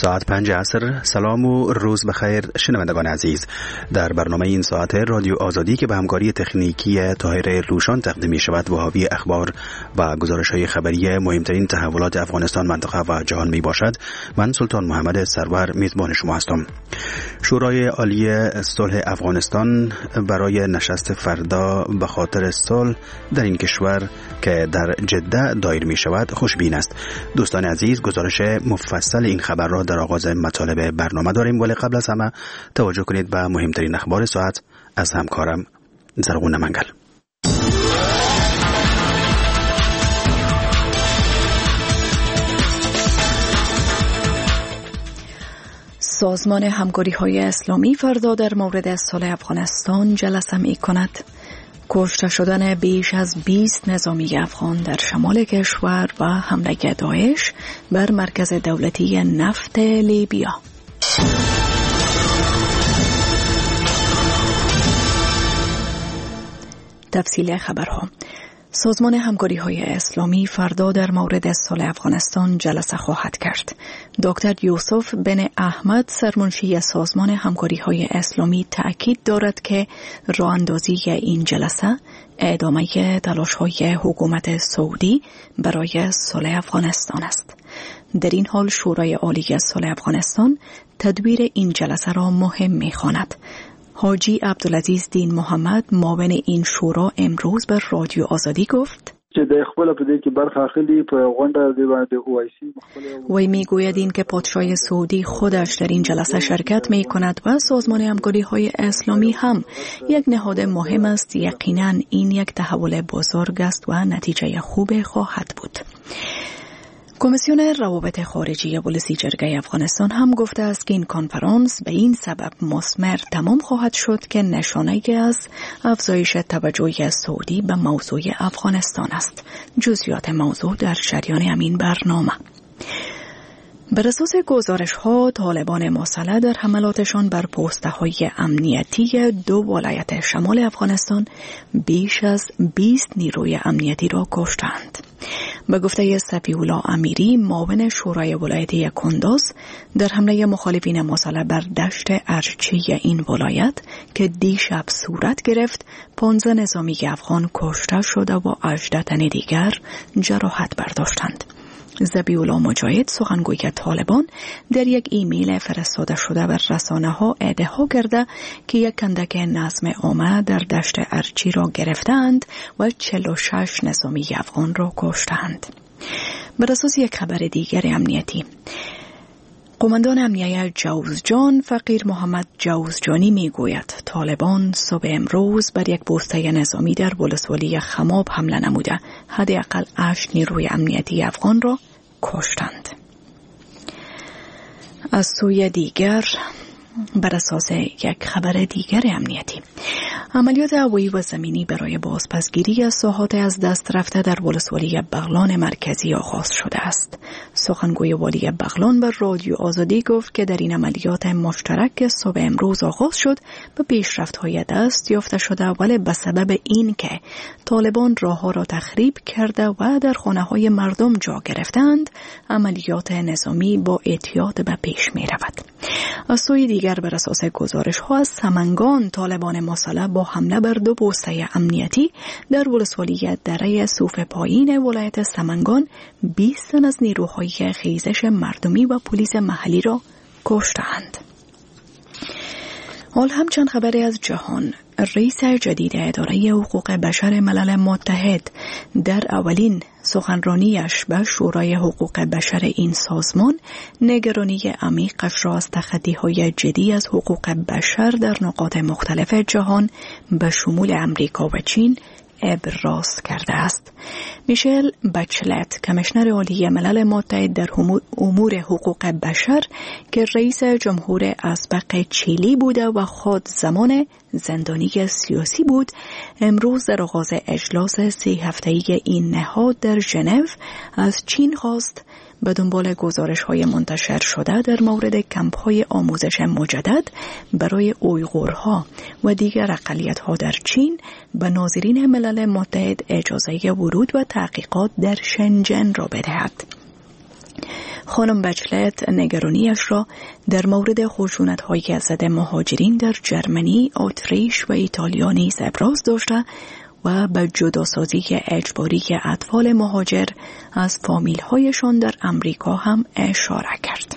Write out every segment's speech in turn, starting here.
ساعت 5 عصر. سلام و روز بخیر شنوندگان عزیز. در برنامه این ساعت رادیو آزادی که به همکاری تکنیکی طاهر روشان تقدیم می شود و حاوی اخبار و گزارش‌های خبری مهمترین تحولات افغانستان، منطقه و جهان می باشد، من سلطان محمد سرور میزبان شما هستم. شورای عالی صلح افغانستان برای نشست فردا به خاطر صلح در این کشور که در جده دایر می شود خوشبین است. دوستان عزیز، گزارش مفصل این خبر را در آغاز مطالب برنامه داریم، ولی قبل از همه توجه کنید به مهمترین اخبار ساعت از همکارم زرغون منگل. سازمان همکاری‌های اسلامی فردا در مورد صلح افغانستان جلسه می‌کند. کشته شدن بیش از 20 نظامی افغان در شمال کشور و حمله داعش بر مرکز دولتی نفت لیبیا. تفصیل خبرها. سازمان همکاری‌های اسلامی فردا در مورد صلح افغانستان جلسه خواهد کرد. دکتر یوسف بن احمد، سرمنشی سازمان همکاری‌های اسلامی، تأکید دارد که راه اندازی این جلسه ادامه تلاش‌های حکومت سعودی برای صلح افغانستان است. در این حال شورای عالی صلح افغانستان تدبیر این جلسه را مهم می‌خواند. حاجی عبدالعزیز دین محمد، معاون این شورا، امروز به رادیو آزادی گفت وی میگوید این که پادشاه سعودی خودش در این جلسه شرکت می کند و سازمان همکاری های اسلامی هم یک نهاد مهم است. یقینا این یک تحول بزرگ است و نتیجه خوب خواهد بود. کمیسیون روابط خارجی ولسی جرگه افغانستان هم گفته است که این کنفرانس به این سبب مثمر تمام خواهد شد که نشانه از افزایش توجه سعودی به موضوع افغانستان است. جزئیات موضوع در جریان همین برنامه. بر اساس گزارش‌ها، طالبان مسلح در حملاتشان بر پست‌های امنیتی 2 ولایت شمال افغانستان بیش از 20 نیروی امنیتی را کشتند. به گفته صفی‌الله امیری، معاون شورای ولایتی کندوز، در حمله مخالفین مسلح بر دشت ارچی این ولایت که دیشب صورت گرفت، 15 نظامی افغان کشته شده و 18 تن دیگر جراحت برداشتند. ذبیح‌الله مجاهد، سخنگوی طالبان، در یک ایمیل فرستاده شده بر رسانه‌ها ادعا کرده که یک کندک نظم عامه در دشت ارچی را گرفتند و 46 نظامی افغان را کشتند. بر اساس یک خبر دیگر امنیتی، قماندان امنیه جوزجان فقیر محمد جوزجانی میگوید طالبان صبح امروز بر یک پوسته نظامی در ولسوالی خماب حمله نموده حداقل 8 نیروی امنیتی افغان را کشتند. از سوی دیگر، بر اساس یک خبر دیگر امنیتی، عملیات هوایی و زمینی برای بازپسگیری از ساحات از دست رفته در ولسوالی بغلان مرکزی آغاز شده است. سخنگوی والی بغلان به رادیو آزادی گفت که در این عملیات مشترک صبح امروز آغاز شد و پیشرفت‌های دست یافته شده، ولی به سبب این که طالبان راه‌ها را تخریب کرده و در خانه‌های مردم جا گرفتند، عملیات نظامی با احتیاط به پیش می‌رود. از سوی دیگر، بر اساس گزارش‌ها از سمنگان، طالبان مسلح با حمله بر 2 پوسته امنیتی در ولسوالی دره صوف پایین ولایت سمنگان 20 تن از نیروهای خیزش مردمی و پلیس محلی را کشتند. حال هم چند خبری از جهان. رئیس جدید اداره حقوق بشر ملل متحد در اولین سخنرانیش به شورای حقوق بشر این سازمان نگرانی عمیقش را از تخطی‌های جدی از حقوق بشر در نقاط مختلف جهان به شمول امریکا و چین ابراز کرده است. میشل بچلت، کمیشنر عالی ملل متحد در امور حقوق بشر که رئیس جمهور اسبق چیلی بوده و خود زمان زندانی سیاسی بود، امروز در آغاز اجلاس 3 هفته‌ای این نهاد در ژنو از چین خواست به دنبال گزارش‌های منتشر شده در مورد کمپ‌های آموزش مجدد برای اویغورها و دیگر اقلیت‌ها در چین به ناظرین ملل متحد اجازه ورود و تحقیقات در شنجن را بدهد. خانم بچلت نگرانیش را در مورد خشونت‌هایی از ضد مهاجرین در جرمنی، اتریش و ایتالیا نیز ابراز داشته و به جداسازی اجباری اطفال مهاجر از فامیل‌هایشان در امریکا هم اشاره کرد.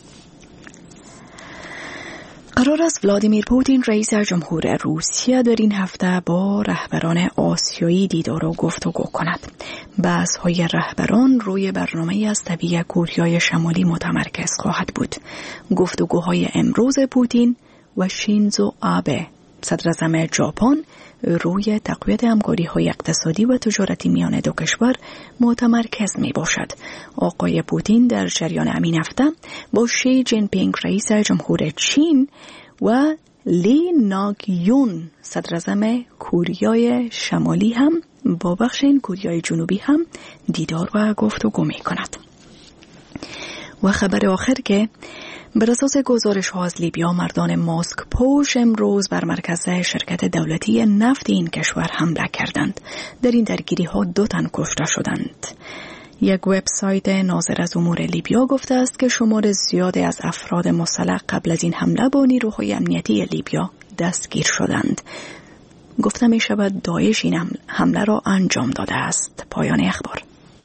قرار است ولادیمیر پوتین رئیس جمهور روسیه در این هفته با رهبران آسیایی دیدار و گفتگو کند. بحث‌های رهبران روی برنامه از طبیعی کوریای شمالی متمرکز خواهد بود. گفتگوهای امروز پوتین و شینزو آبه صدر اعظم ژاپن روی تقویت همکاری‌های اقتصادی و تجارتی میان دو کشور متمرکز می باشد. آقای پوتین در جریان همین هفته با شی جین پینگ رئیس جمهور چین و لی ناگ یون صدر اعظم کوریای شمالی هم با بخش کوریای جنوبی هم دیدار و گفتگو می کند. و خبر آخر که بر اساس گزارش‌ها از لیبیا، مردان ماسک پوش امروز بر مرکز شرکت دولتی نفت این کشور حمله کردند. در این درگیری‌ها 2 تن کشته شدند. یک وبسایت ناظر از امور لیبیا گفته است که شمار زیادی از افراد مسلح قبل از این حمله با نیروهای امنیتی لیبیا دستگیر شدند. گفته می شود داعش این حمله را انجام داده است. پایان اخبار.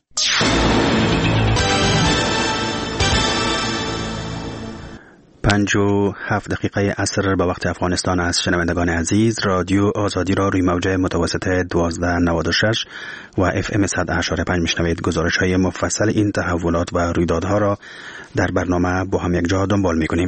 57 دقیقه عصر به وقت افغانستان است. شنوندگان عزیز، رادیو آزادی را روی موج متوسط 1296 و FM 100.5 میشنوید. گزارش های مفصل این تحولات و رویدادها را در برنامه با هم یک جا دنبال میکنیم.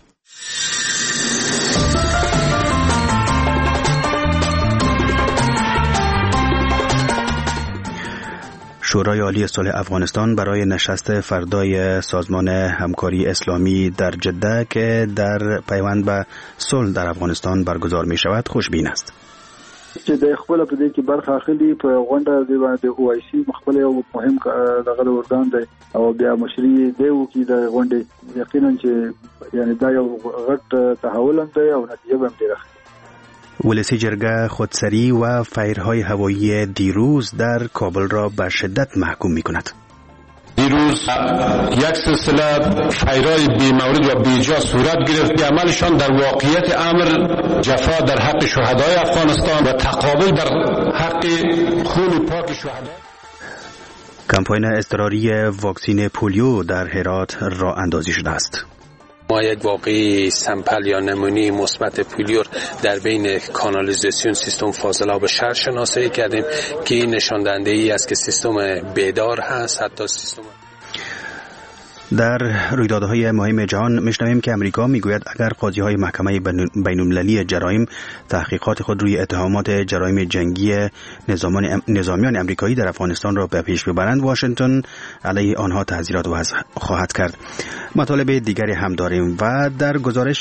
شورای عالی صلح افغانستان برای نشست فردای سازمان همکاری اسلامی در جده که در پیوند به صلح در افغانستان برگزار می شود خوشبین است. چې د خپل په دې کې برخه اخلي په غونډه د OIC مخبل یو مهم دغه ورګان دی او بیا مشري دی او کې د غونډې یقینا چې یعنی دا یو غټ تحول دی او نتیجه به هم ولسی جرگه خودسری و فایرهای هوایی دیروز در کابل را به شدت محکوم می کند. دیروز یک سلسله فایرهای بی مورد و بیجا صورت گرفت که عملشان در واقعیت امر جفا در حق شهدای افغانستان و تقابل در حق خون پاک شهدا. کمپاین اضطراری واکسین پولیو در هرات راه اندازی شده است. ما یک واقعی سمپل یا نمونه مثبت پولیو در بین کانالیزاسیون سیستم فاضلاب شهر شناسایی کردیم که این نشان دهنده ای است که سیستم بیدار هست. حتی سیستم در رویدادهای مهم جهان میشنویم که امریکا میگوید اگر قاضی‌های محکمه بین‌المللی جرایم تحقیقات خود روی اتهامات جرایم جنگی نظامیان امریکایی در افغانستان را به پیش ببرند، واشنگتن علیه آنها تحذیرات وضع خواهد کرد. مطالب دیگری هم داریم و در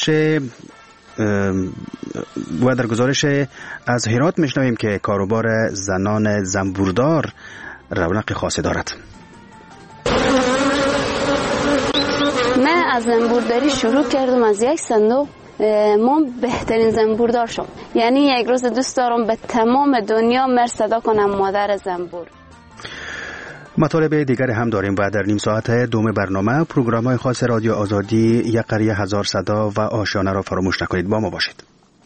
گزارش از هرات میشنویم که کاروبار زنان زنبوردار رونق خاصی دارد. من از زنبورداری شروع کردم از یک صندوق، ما بهترین زنبوردار شدم. یعنی یک روز دوست دارم به تمام دنیا صدا کنم مادر زنبور. مطالب دیگر هم داریم و در نیم ساعت دوم برنامه پروگرام‌های خاص رادیو آزادی یک قریه هزار صدا و آشیانه را فراموش نکنید. با ما باشید.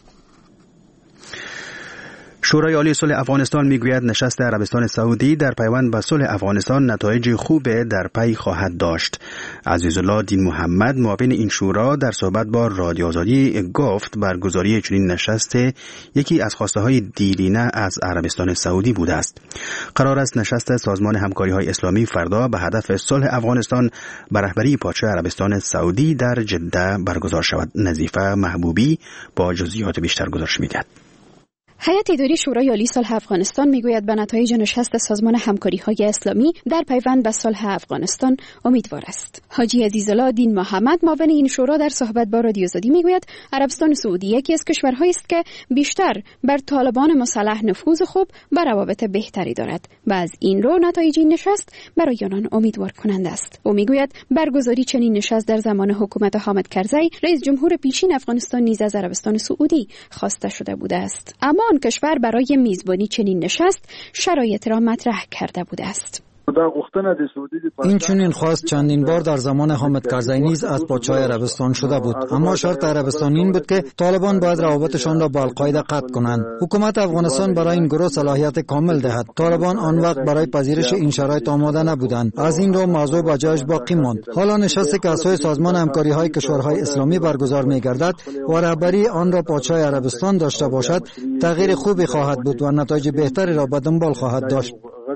شورای عالی صلح افغانستان میگوید نشست عربستان سعودی در پیوند به صلح افغانستان نتایج خوب در پی خواهد داشت. عزیزالله دین محمد معاون این شورا در صحبت با رادیو آزادی گفت برگزاری چنین نشست یکی از خواسته های دیرینه از عربستان سعودی بوده است. قرار است نشست سازمان همکاری های اسلامی فردا به هدف صلح افغانستان به رهبری پادشاه عربستان سعودی در جده برگزار شود. نظیفه محبوبی با جزئیات بیشتر گزارش می‌دهد. هیئت اداری شورای عالی صلح افغانستان میگوید به نتایج نشست سازمان همکاری‌های اسلامی در پیوند به صلح افغانستان امیدوار است. حاجی عزیزالله دین محمد معاون این شورا در صحبت با رادیو آزادی میگوید عربستان سعودی یکی از کشورهایی است که بیشتر بر طالبان مسلح نفوذ خوب و روابط بهتری دارد و از این رو نتایج این نشست برای آنان امیدوار کننده است. او میگوید برگزاری چنین نشست در زمان حکومت حامد کرزی رئیس جمهور پیشین افغانستان نیز از عربستان سعودی خواسته شده بوده است. اما آن کشور برای میزبانی چنین نشست شرایط را مطرح کرده بوده است. این چنین خواست چندین بار در زمان حامد کرزی نیز از پادشاه عربستان شده بود، اما شرط عربستان این بود که طالبان باید روابطشان را با القاعده قطع کنند. حکومت افغانستان برای این گروه صلاحیت کامل دهد. طالبان آن وقت برای پذیرش این شرایط آماده نبودند. از این رو موضوع با جایش باقی ماند. حالا نشستی که از سوی سازمان همکاری‌های کشورهای اسلامی برگزار می‌گردد و رهبری آن را پادشاه عربستان داشته باشد، تغییر خوبی خواهد بود و نتایج بهتری را به دنبال خواهد داشت.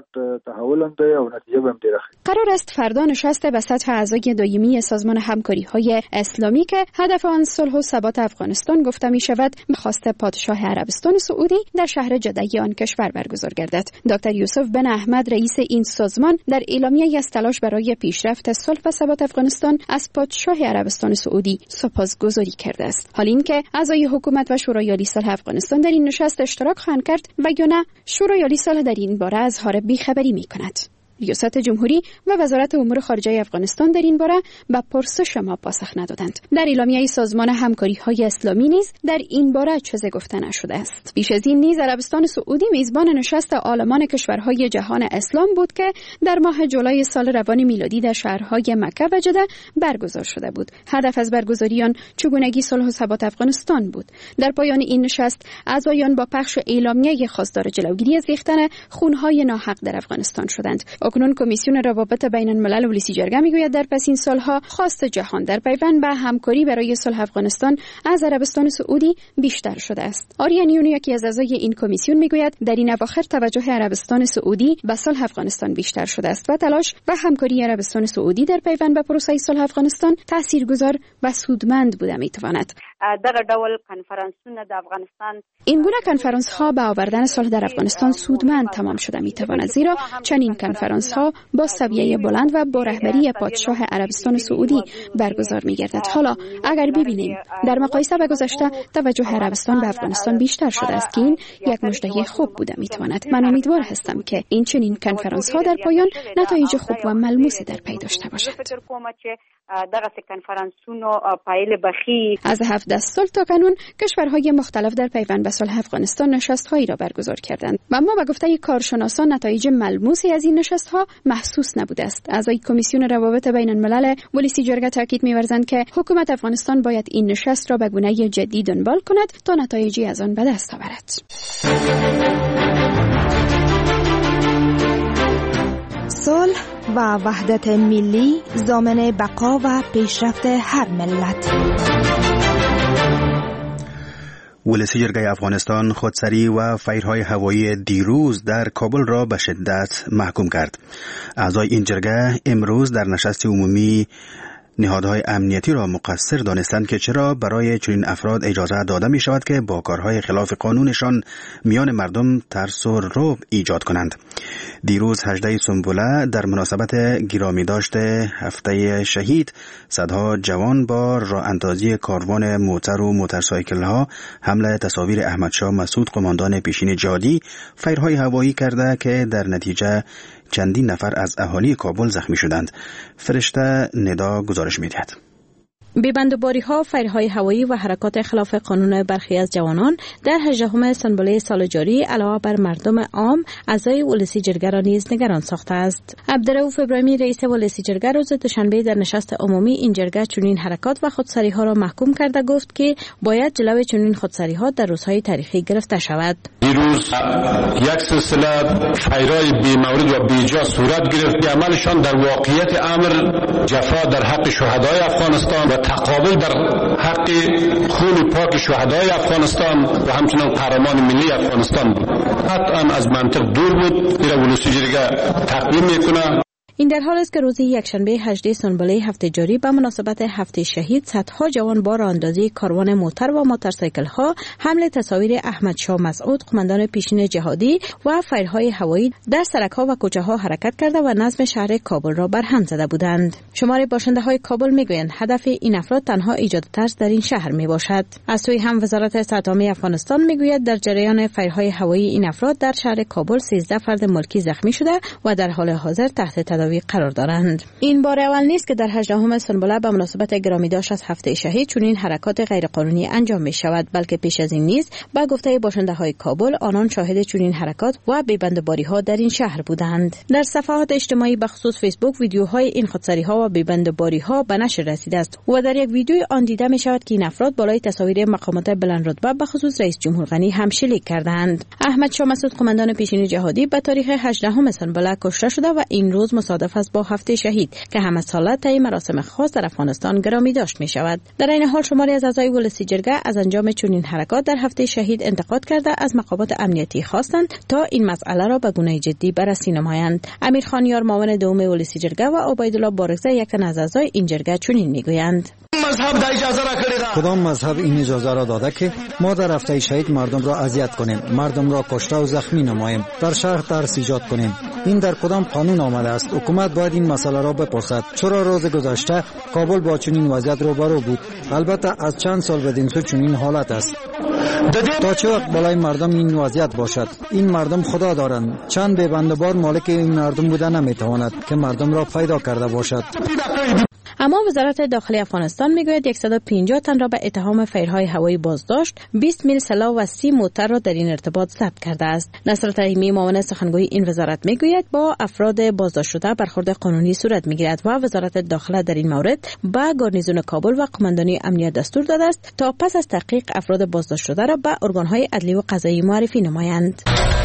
قرار است فردا نشست به سطح اعضای دایمی سازمان همکاری‌های اسلامی که هدف آن صلح و ثبات افغانستان گفته می شود به خواست پادشاه عربستان سعودی در شهر جده آن کشور برگزار گردد. دکتر یوسف بن احمد رئیس این سازمان در اعلامیه‌ای از تلاش برای پیشرفت صلح و ثبات افغانستان از پادشاه عربستان سعودی سپاسگزاری کرده است. حال اینکه اعضای حکومت و شورای عالی صلح افغانستان در این نشست اشتراک خواهند کرد و یا نه شورای عالی صلح در این باره اظهار بی‌خبری می‌کند. ریاست جمهوری و وزارت امور خارجه افغانستان در این باره به پرسش ما پاسخ ندادند. در اعلامیه سازمان همکاری‌های اسلامی نیز در این باره چیزی گفته نشده است. پیش از این نیز عربستان سعودی میزبان نشست عالمان کشورهای جهان اسلام بود که در ماه جولای سال روان میلادی در شهرهای مکه و جده برگزار شده بود. هدف از برگزاری آن چگونگی صلح و ثبات افغانستان بود. در پایان این نشست اعضایان با پخش اعلامیه خواستار جلوگیری از ریختن خون‌های ناحق در افغانستان شدند. اکنون کمیسیون روابط بین الملل ولسی جرگه میگوید در پس این سالها خواست جهان در پیوند به همکاری برای صلح افغانستان از عربستان سعودی بیشتر شده است. آریان یکی از اعضای این کمیسیون میگوید در این اواخر توجه عربستان سعودی به صلح افغانستان بیشتر شده است و تلاش و همکاری عربستان سعودی در پیوند به پروسه صلح افغانستان تاثیرگذار و سودمند بوده میتواند. دغه ډول کنفرانسونه د افغانستان این گونه کنفرانس ها به آوردن صلح در افغانستان سودمند تمام شده میتواند، زیرا چنین کنفرانس ها با سویه بلند و با رهبری پادشاه عربستان سعودی برگزار میگردد. حالا اگر ببینیم در مقایسه با گذشته توجه عربستان به افغانستان بیشتر شده است که این یک مژده خوب بوده میتواند. من امیدوار هستم که این چنین کنفرانس ها در پایان نتایج خوب و ملموسی در پی داشته باشد. از 17 سال تا کنون کشورهای مختلف در پیوند به صلح افغانستان نشست‌هایی را برگزار کردند و اما به گفته کارشناسان نتایج ملموسی از این نشست‌ها محسوس نبوده است. اعضای کمیسیون روابط بین الملل ولسی جرگه تاکید می‌ورزند که حکومت افغانستان باید این نشست را به گونه جدی دنبال کند تا نتایجی از آن به دست آورد. صلح و وحدت ملی ضامن بقا و پیشرفت هر ملت. ولسی جرگه افغانستان خودسری و فایرهای هوایی دیروز در کابل را به شدت محکوم کرد. اعضای این جرگه امروز در نشست عمومی نهادهای امنیتی را مقصر دانستند که چرا برای چنین افراد اجازه داده می شود که با کارهای خلاف قانونشان میان مردم ترس و رعب ایجاد کنند. دیروز 18 سنبوله در مناسبت گرامی داشته هفته شهید صدها جوان با راه اندازی کاروان موتر و موتورسایکل ها حمله تصاویر احمدشاه مسعود قماندان پیشین جهادی فایرهای هوایی کرده که در نتیجه چندین نفر از اهالی کابل زخمی شدند. فرشته ندا گزارش می‌دهد. ببندوباری‌ها، فایرهای هوایی و حرکات خلاف قانون برخی از جوانان در 18 سنبله سال جاری علاوه بر مردم عام اعضای ولسی جرگه را نیز نگران ساخته است. عبدالرؤوف ابراهیمی رئیس ولسی جرگه روز دوشنبه در نشست عمومی این جرگه چنین حرکات و خودسری‌ها را محکوم کرده گفت که باید جلوی چنین خودسری‌ها در روزهای تاریخی گرفته شود. دیروز یک سلسله فایرهای بی‌مورد و بی‌جا صورت گرفت که عملشان در واقعیت امر جفا در حق شهدای افغانستان و تقابل در حق خون پاک شهدای افغانستان و همچنان قهرمان ملی افغانستان بود. قطعا از منطق دور بود. این ولسی جرگه تقدیم میکنه. این در حال است که روز یکشنبه 18 سنبله هفته جاری به مناسبت هفته شهید صدها جوان با راهاندازی کاروان موتر و موتورسایکل ها حمله تصاویر احمدشاه مسعود قماندان پیشین جهادی و فایرهای هوایی در سرک ها و کوچه ها حرکت کرده و نظم شهر کابل را برهم زده بودند. شمار باشنده های کابل میگویند هدف این افراد تنها ایجاد ترس در این شهر می باشد. از سوی هم وزارت صحت عامه افغانستان میگوید در جریان فایرهای هوایی این افراد در شهر کابل 13 فرد ملکی زخمی شده و در حال حاضر تحت تداوی شوروی قرار دارند. این بار اول نیست که در 18 سنبله به مناسبت گرامیداشت از هفته شهید چنین حرکات غیرقانونی انجام می شود، بلکه پیش از این نیز با گفته باشنده‌های کابل آنان شاهد چنین حرکات و بی‌بندباری‌ها در این شهر بودند. در صفحات اجتماعی بخصوص فیسبوک ویدیوهای این خودسری‌ها و بی‌بندباری‌ها به نشر رسیده است و در یک ویدیو آن دیده می شود که این افراد بالای تصاویر مقامات بلندرتبه به خصوص رئیس جمهور غنی هم شلیک کردند. احمد شاه مسعود قماندان پیشین جهادی به تاریخ 18 سنبله کشته شده و این روز مصادف است با هفته شهید که همه ساله طی مراسم خاص در افغانستان گرامی داشت می شود. در این حال شماری از اعضای ولسی جرگه از انجام چنین حرکات در هفته شهید انتقاد کرده از مقامات امنیتی خواستند تا این مسئله را به گونه جدی بررسی نمایند. امیر خان یار معاون دوم ولسی جرگه و عبیدالله بارگزه یک تن از اعضای این جرگه چنین میگویند: کدام مذهب این اجازه را داده که ما در هفته شهید مردم را اذیت کنیم، مردم را کشته و زخمی نماییم، در شهر ترس ایجاد کنیم؟ این در کدام قانون آمده است؟ حکومت باید این مسئله را بپرسد. چرا روز گذشته کابل با چنین وضعیت روبرو بود؟ البته از چند سال بدین سو چنین حالت است. تا چه وقت بالای مردم این وضعیت باشد؟ این مردم خدا دارند. چند بی‌بندبار مالک این مردم بوده نمیتواند که مردم را پیدا کرده باشد. اما وزارت داخلی افغانستان میگوید 150 تن را به اتهام فیرهای هوایی بازداشت، 20 میل سلاح و 30 موتر را در این ارتباط ضبط کرده است. نصرت رحیمی معاون سخنگوی این وزارت میگوید با افراد بازداشت شده برخورد قانونی صورت میگیرد و وزارت داخله در این مورد به گارنیزون کابل و قماندانی امنیت دستور داده است تا پس از تحقیق افراد بازداشت شده را به ارگانهای عدلی و قضایی معرفی نمایند.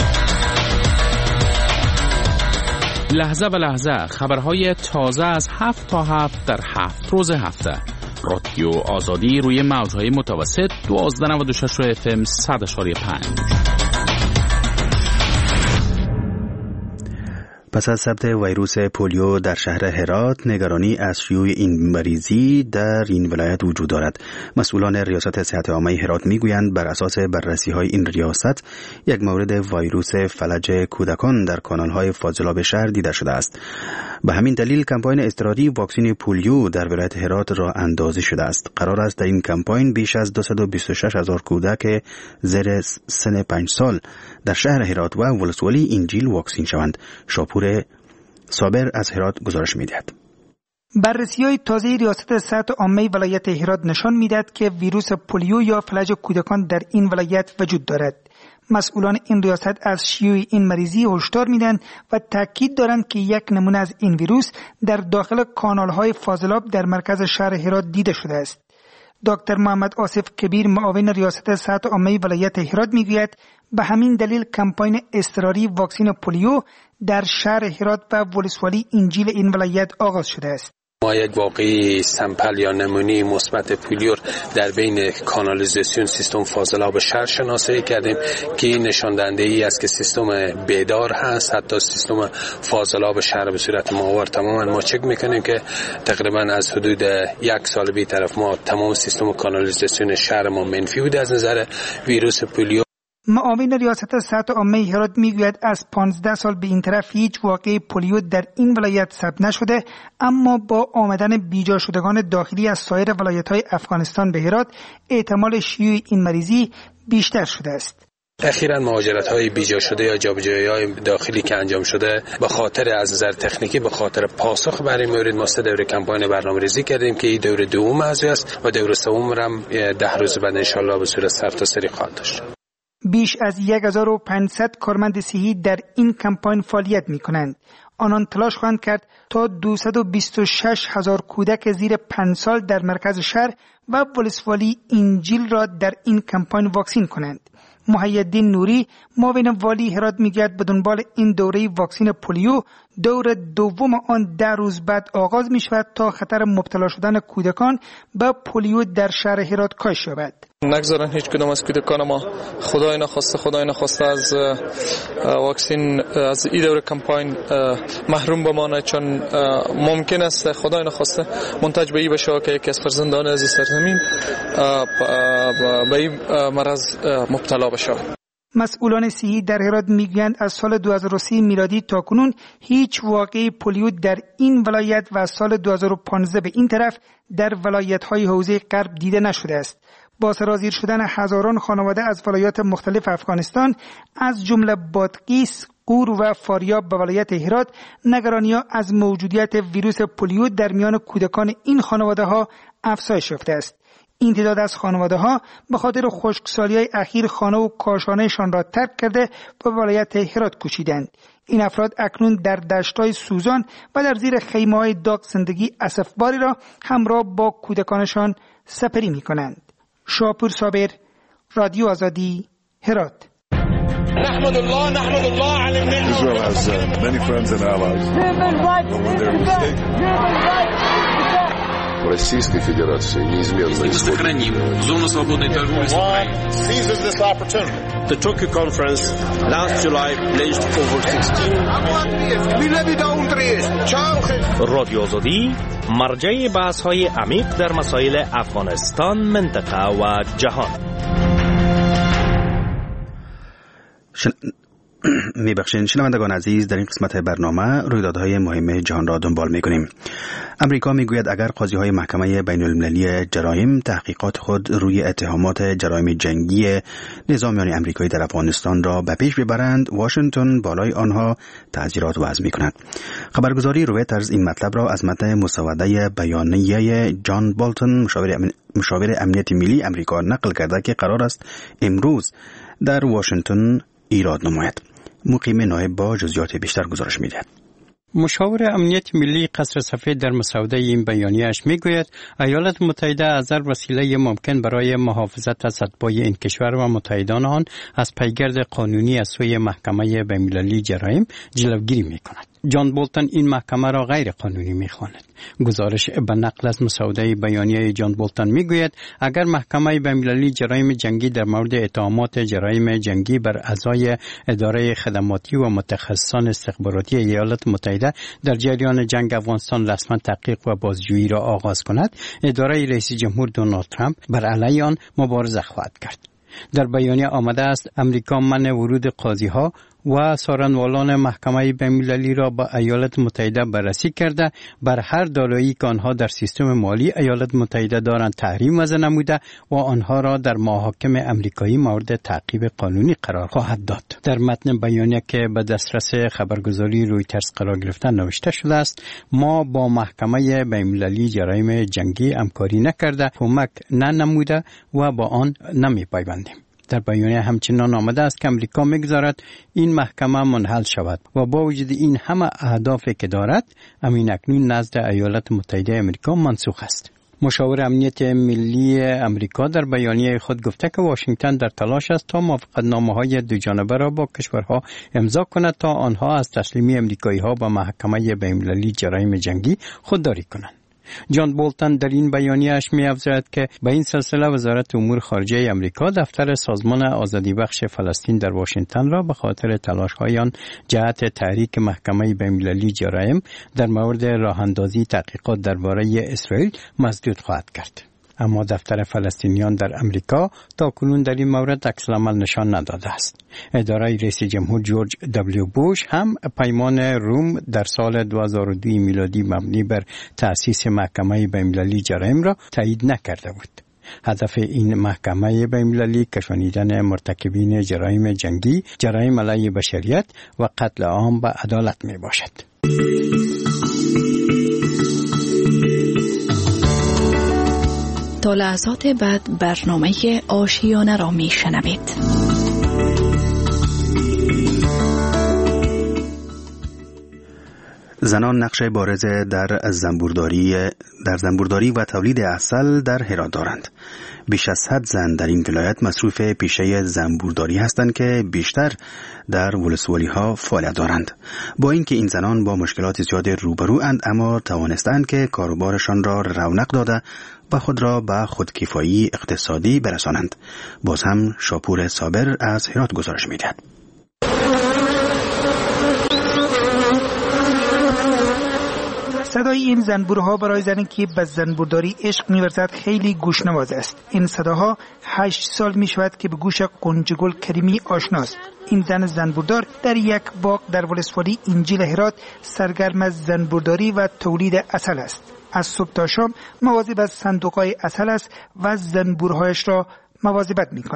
لحظه به لحظه خبرهای تازه از 7 تا 7 در 7 روز هفته. رادیو آزادی روی موجهای متوسط 1296 FM 100.5. پس از ثبت ویروس پولیو در شهر هرات، نگرانی از شیوع این مریضی در این ولایت وجود دارد. مسئولان ریاست صحت عامه هرات میگویند بر اساس بررسی‌های این ریاست یک مورد ویروس فلج کودکان در کانال‌های فاضلاب شهر دیده شده است. به همین دلیل کمپاین اضطراری واکسن پولیو در ولایت هرات راه اندازی شده است. قرار است در این کمپاین بیش از 226,000 کودک زیر سن 5 سال در شهر هرات و ولسوالی انجیل واکسین شوند. شاپور صابر از هرات گزارش می‌دهد. بررسی‌های تازه ریاست صحت عامه ولایت هرات نشان می‌دهد که ویروس پولیو یا فلج کودکان در این ولایت وجود دارد. مسئولان این ریاست از شیوع این مریضی هشدار میدن و تاکید دارند که یک نمونه از این ویروس در داخل کانال‌های فاضلاب در مرکز شهر هرات دیده شده است. دکتر محمد آصف کبیر معاون ریاست صحت عامه ولایت هرات میگوید به همین دلیل کمپاین اضطراری واکسن پولیو در شهر هرات و ولسوالی انجیل این ولایت آغاز شده است. ما یک واقعی سمپل یا نمونه مثبت پولیو در بین کانالیزاسیون سیستم فاضلاب شهر شناسایی کردیم که این نشان دهنده ای است که سیستم بیدار هست. حتی سیستم فاضلاب شهر به صورت ماهوار تماما ما چک میکنیم که تقریبا از حدود 1 سال به طرف ما تمام سیستم کانالیزاسیون شهر ما منفی بوده از نظر ویروس پولیو. معاون ریاست صحت عامه هرات میگوید از 15 سال به این طرف هیچ واقعه پولیو در این ولایت ثبت نشده، اما با آمدن بیجا شدگان داخلی از سایر ولایت‌های افغانستان به هرات احتمال شیوع این مریضی بیشتر شده است. اخیراً مهاجرت‌های بیجا شده یا جابجایی‌های داخلی که انجام شده به خاطر از نظر تکنیکی به خاطر پاسخ بر این مورد ما 3 دوره کمپاین برنامه‌ریزی کردیم که این دوره دوم است و دوره سوم هم 10 روز بعد ان شاءالله به صورت سرتاسری خواهد داشت. بیش از 1500 کارمند صحی در این کمپاین فعالیت می‌کنند. آنان تلاش خواهند کرد تا 226,000 کودک زیر 5 سال در مرکز شهر و ولسوالی انجیل را در این کمپاین واکسین کنند. محیدین نوری معاون والی هرات میگوید به دنبال این دوره واکسن پولیو دور دوم آن 10 روز بعد آغاز می شود تا خطر مبتلا شدن کودکان به پولیو در شهر هرات کاهش یابد. نگذارن هیچ کدام از کودکان ما خدای نخواسته از واکسن از این دوره کمپاین محروم بمانه، چون ممکن است خدای نخواسته منتج به این بشه که یکی از فرزندان از سرزمین به این مرض مبتلا بشه. مسئولان صحی در هرات میگویند از سال 2030 میلادی تا کنون هیچ واقعه پولیو در این ولایت و از سال 2015 به این طرف در ولایت‌های حوزه غرب دیده نشده است. با سرازیر شدن هزاران خانواده از ولایات مختلف افغانستان از جمله بادغیس، قور و فاریاب به ولایت هرات نگرانی‌ها از موجودیت ویروس پولیو در میان کودکان این خانواده‌ها افزایش یافته است. این تعداد از خانواده‌ها به خاطر خشکسالی‌های اخیر خانه و کاشانه‌شان را ترک کرده به ولایت هرات کوچیدند. این افراد اکنون در دشت‌های سوزان و در زیر خیمه‌های داغ زندگی اسفباری را همراه با کودکانشان سپری می‌کنند. شاپور صابر، رادیو آزادی، هرات. نحمد الله على النعمة. Israel has many friends and allies. Российской Федерации неизменно сохраним зону свободной торговли с Украиной. Seizes this opportunity. The Tokyo conference last July pledged over 16 رادیو آزادی مرجع بحث‌های عمیق در مسائل افغانستان، منطقه و جهان. میبخشین شنوندگان عزیز، در این قسمت برنامه رویدادهای مهم جهان را دنبال میکنیم. امریکا میگوید اگر قاضی‌های محکمه بین‌المللی جرایم تحقیقات خود روی اتهامات جرایم جنگی نظامیان امریکایی در افغانستان را به پیش ببرند، واشنگتن بالای آنها تعزیرات وضع میکند. خبرگزاری رویترز این مطلب را از متن مسوده بیانیه جان بولتون، مشاور امنیت ملی امریکا نقل کرده که قرار است امروز در واشنگتن ایراد نماید. مقیم نایب با جزئیات بیشتر گزارش می‌دهد. مشاور امنیت ملی قصر سفید در مسوده این بیانیه‌اش میگوید ایالات متحده از هر وسیله ممکن برای محافظت از اتباع این کشور و متحدان آن از پیگرد قانونی از سوی محکمه بین‌المللی جرایم جلوگیری میکند. جان بولتون این محکمه را غیر قانونی میخواند. گزارش به نقل از مسوده بیانیه جان بولتون میگوید اگر محکمه بین‌المللی جرایم جنگی در مورد اتهامات جرایم جنگی بر اعضای اداره خدماتی و متخصصان استخباراتی ایالات متحده در جریان جنگ افغانستان رسما تحقیق و بازجویی را آغاز کند، اداره رئیس جمهور دونالد ترامپ بر علیه آن مبارزه خواهد کرد. در بیانیه آمده است امریکا منع ورود قاضی‌ها و سارنوالان محکمه بین‌المللی را با ایالات متحده بررسی کرده بر هر دارایی که آنها در سیستم مالی ایالات متحده دارند تحریم وضع نموده و آنها را در محاکم امریکایی مورد تعقیب قانونی قرار خواهد داد. در متن بیانیه که به دسترس خبرگزاری رویترز قرار گرفته نوشته شده است ما با محکمه بین‌المللی جرایم جنگی همکاری نکرده، کمک ننموده و با آن نمی‌پیوندیم. در بیانیه همچنان آمده است که امریکا می‌گذارد این محکمه منحل شود و با وجود این همه اهدافی که دارد امین اکنون نزد ایالات متحده امریکا منسوخ است. مشاور امنیت ملی امریکا در بیانیه خود گفته که واشنگتن در تلاش است تا موافقتنامه‌های دو جانبه را با کشورها امضا کند تا آنها از تسلیمی امریکایی‌ها به محکمه بین‌المللی جرایم جنگی خودداری کنند. جان بولتون در این بیانیه‌اش می‌افزاید که به این سلسله وزارت امور خارجه امریکا دفتر سازمان آزادی بخش فلسطین در واشنگتن را به خاطر تلاش‌های آن جهت تحریک محکمه بین‌المللی جرایم در مورد راه‌اندازی تحقیقات درباره اسرائیل مسدود خواهد کرد. اما دفتر فلسطینیان در امریکا تاکنون در این مورد عکس‌العمل نشان نداده است. اداره رئیس جمهور جورج دبلیو بوش هم پیمان روم در سال 2002 میلادی مبنی بر تأسیس محکمه بین‌المللی جرایم را تایید نکرده بود. هدف این محکمه بین‌المللی کشانیدن مرتکبین جرایم جنگی، جرایم علیه بشریت و قتل عام به عدالت می باشد. تا لحظات بعد برنامه آشیانه را می شنوید. زنان نقش بارز در زنبورداری و تولید عسل در هرات دارند. بیش از 100 زن در این ولایت مصروف پیشه زنبورداری هستند که بیشتر در ولسوالی‌ها فعالیت دارند. با اینکه این زنان با مشکلات زیاد روبروند، اما توانستند که کاروبارشان را رونق داده و خود را به خودکفایی اقتصادی برسانند. باز هم شاپور صابر از هرات گزارش می‌دهد. صدای این زنبورها برای زنی که به زنبورداری عشق می‌ورزد خیلی گوش‌نواز است. این صداها 8 سال می‌شود که به گوش قنجگل کریمی آشناست. این زن زنبوردار در یک باغ در ولسوالی انجیل هرات سرگرم از زنبورداری و تولید عسل است. از صبح تا شام مواظب از صندوق‌های عسل است و زنبورهایش را مواظبت می‌کند.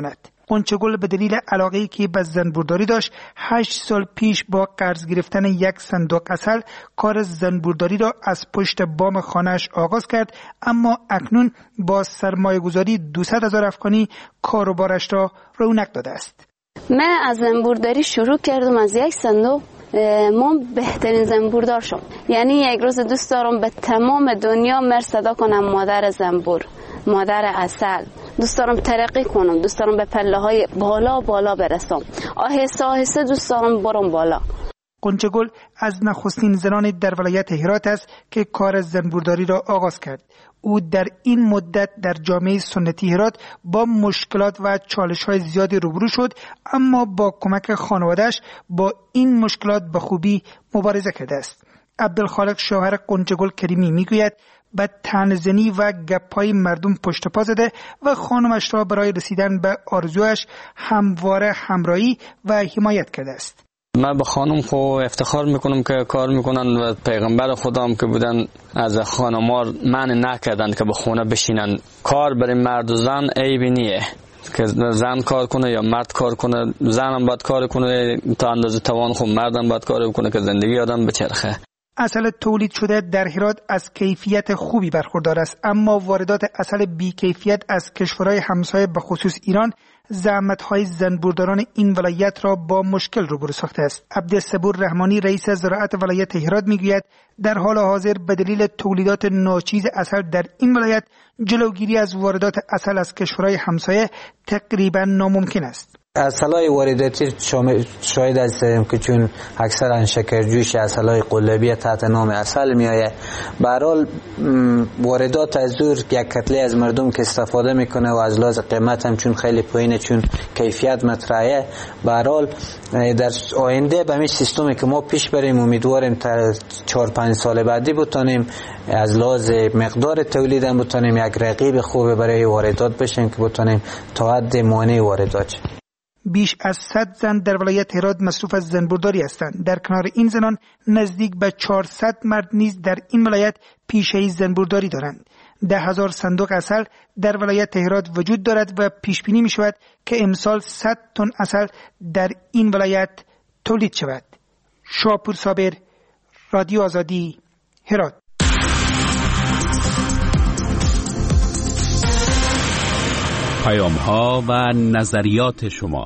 قنچگل به دلیل علاقه‌ای که به زنبورداری داشت 8 سال پیش با قرض گرفتن یک صندوق عسل کار زنبورداری را از پشت بام خانه‌اش آغاز کرد، اما اکنون با سرمایه‌گذاری 200,000 افغانی کاروبارش را رونق داده است. من از زنبورداری شروع کردم از یک صندوق. ما بهترین زنبوردار شدم. یعنی یک روز دوست دارم به تمام دنیا مر صدا کنم مادر زنبور، مادر عسل. دوست دارم ترقی کنم، دوست دارم به پله های بالا برسم. آهسته آهسته دوست دارم برم بالا. قنچگل از نخستین زنان در ولایت هرات است که کار زنبورداری را آغاز کرد. او در این مدت در جامعه سنتی هرات با مشکلات و چالش‌های زیادی روبرو شد، اما با کمک خانواده‌اش با این مشکلات به خوبی مبارزه کرده است. عبدالخالق شوهر قنچگل کریمی میگوید به طعنه‌زنی و گپ‌های مردم پشت پا زده و خانمش را برای رسیدن به آرزویش همواره همراهی و حمایت کرده است. من به خانم خو افتخار میکنم که کار میکنن و پیغمبر خدا هم که بودن از خانم‌ها منع نکردن که به خونه بشینن. کار برای مرد و زن عیبی نیه که زن کار کنه یا مرد کار کنه. زن هم باید کار کنه تا اندازه توان، خود مرد هم باید کار کنه که زندگی آدم بچرخه. عسل تولید شده در هرات از کیفیت خوبی برخوردار است، اما واردات عسل بی کیفیت از کشورهای همسایه به خصوص ایران زحمت‌های زنبورداران این ولایت را با مشکل روبرو ساخته است. عبدالصبور رحمانی رئیس زراعت ولایت هرات میگوید در حال حاضر به دلیل تولیدات ناچیز عسل در این ولایت جلوگیری از واردات عسل از کشورهای همسایه تقریبا ناممکن است. عسلای وارداتی شاید هستیم که چون اکثرا شکرجوش عسلای قلبی تحت نام عسل میآید. به هر حال واردات از دور یک کتله از مردم که استفاده میکنه و از لحاظ قیمت هم چون خیلی پایینه، چون کیفیت مطرحه. به هر حال در آینده به همین سیستمی که ما پیش بریم امیدواریم تا 4-5 سال بعدی بتونیم از لحاظ مقدار تولید هم بتونیم یک رقیب خوب برای واردات بشیم که بتونیم تا حد مانع واردات. بیش از 100 زن در ولایت هرات مصروف از زنبورداری هستند. در کنار این زنان نزدیک به 400 مرد نیز در این ولایت پیشه زنبورداری دارند. 10,000 صندوق عسل در ولایت هرات وجود دارد و پیش بینی می شود که امسال 100 تن عسل در این ولایت تولید شود. شاپور صابر، رادیو آزادی، هرات. پیام‌ها و نظریات شما.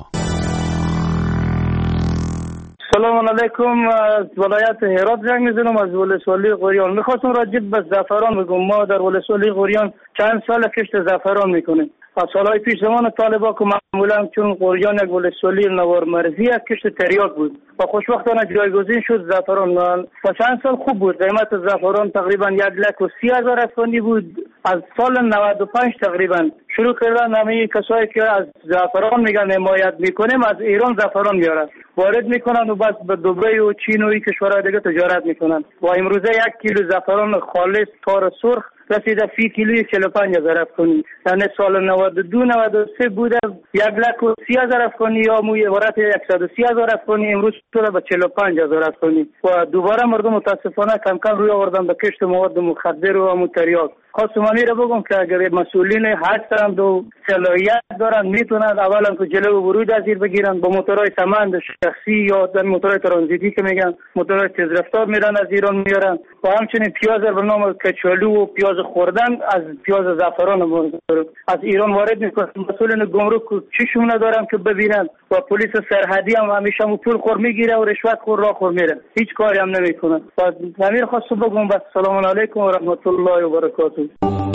سلام علیکم. از ولایت هرات زنگ میزنم، از ولسوالی غوریان. میخواستم راجع به زعفران بگم. ما در ولسوالی غوریان چند سال کشت زعفران میکنیم. از سالهای پیش زمان طالبا که معمولا چون غوریان یک ولسوالی نوار مرزی از کشت تریاک بود و خوشبختانه جایگزین شد زعفران و چند سال خوب بود. قیمت زعفران تقریبا 130,000 افغانی بود. از سال 95 تقریبا شروع کردن همه کسایی که از زعفران میگن حمایت میکنیم از ایران زعفران میارن وارد میکنن و بس به دبی و چین و این کشورهای دیگه تجارت میکنن و امروزه 1 کیلو زعفران خالص تار سرخ رسیده فی کیلوی 45,000 افغانی. یعنی سال 92-93 بوده 130,000 افغانی یا موی عبارت 130,000 افغانی، امروز شده به 45,000 افغانی و دوباره مردم متاسفانه کم کم روی آوردن به کشت مواد مخدر و متریاک. خواستم را بگم که اگر مسئولین هستند و صلاحیت دارن میتونن اولا که جلو ورود از این بگیرن با موتورهای سمند شخصی یا در موتورهای ترانزیتی که میگن موتورهای تیز رفتار میرن از ایران میارن و همچنین پیاز به نام کچالو و پیاز خوردن از پیاز زعفران از ایران وارد میکنن. مسئولین گمرک چشم ندارن که ببینن و پلیس سرحدی هم همیشه پول خور میگیره و رشوت خور راه خور میره، هیچ کاری هم نمیکنن. و امیر خواستم بگم بس. سلام علیکم و رحمت الله و برکاته.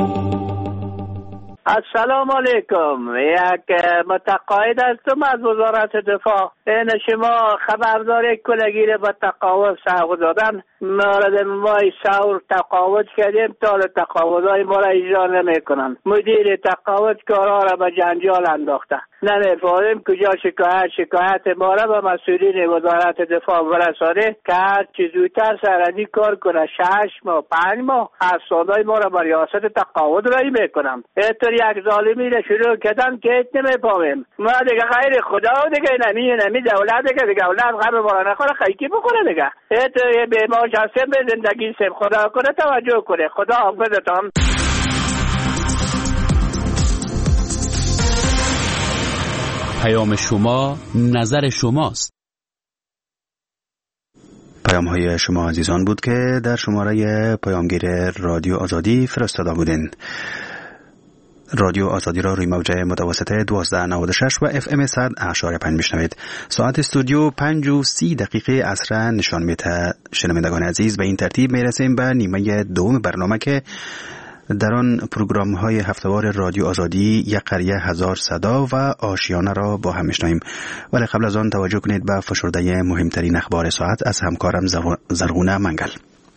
السلام علیکم. یک متقاعد هستم از وزارت دفاع. این شما خبرداری کلگیر به تقاعد سوق دادن مورد ما سور تقاعد کردیم تا تقاعدهای ما را اجرا نمیکنن. مدیر تقاعد کارها را به جنجال انداخته. نمیفهمیم کجا شکایت ما را به مسئولین وزارت دفاع برسانه که هر چه زودتر سرحدی کار کنه. 6 ماه 5 ماه افسانه‌های ما را به ریاست تقاعد رایی میکنم. اینطور یک ظالمی را شروع کردن که نمیفهمیم. ما دیگه غیر خدا و دیگه نمی دولت دیگه دولت غم ما را نخوره خیکی بخوره دیگه. اینطور به ما جسم به زندگی سیم خدا کنه توجه کنه. خدا حافظتان. پیام شما نظر شماست. پیام های شما عزیزان بود که در شماره پیامگیر رادیو آزادی فرستاده بودین. رادیو آزادی را روی موج متوسط 1296 و FM 100.5 میشنوید. ساعت استودیو 5:30 عصر نشان میده. شنوندگان عزیز، به این ترتیب میرسیم به نیمه دوم برنامه که در آن پروگرام های هفتهوار رادیو آزادی یک قریه هزار صدا و آشیانه را با هم میشنویم. ولی قبل از آن توجه کنید به فشرده مهمترین اخبار ساعت از همکارم زرغونه منگل.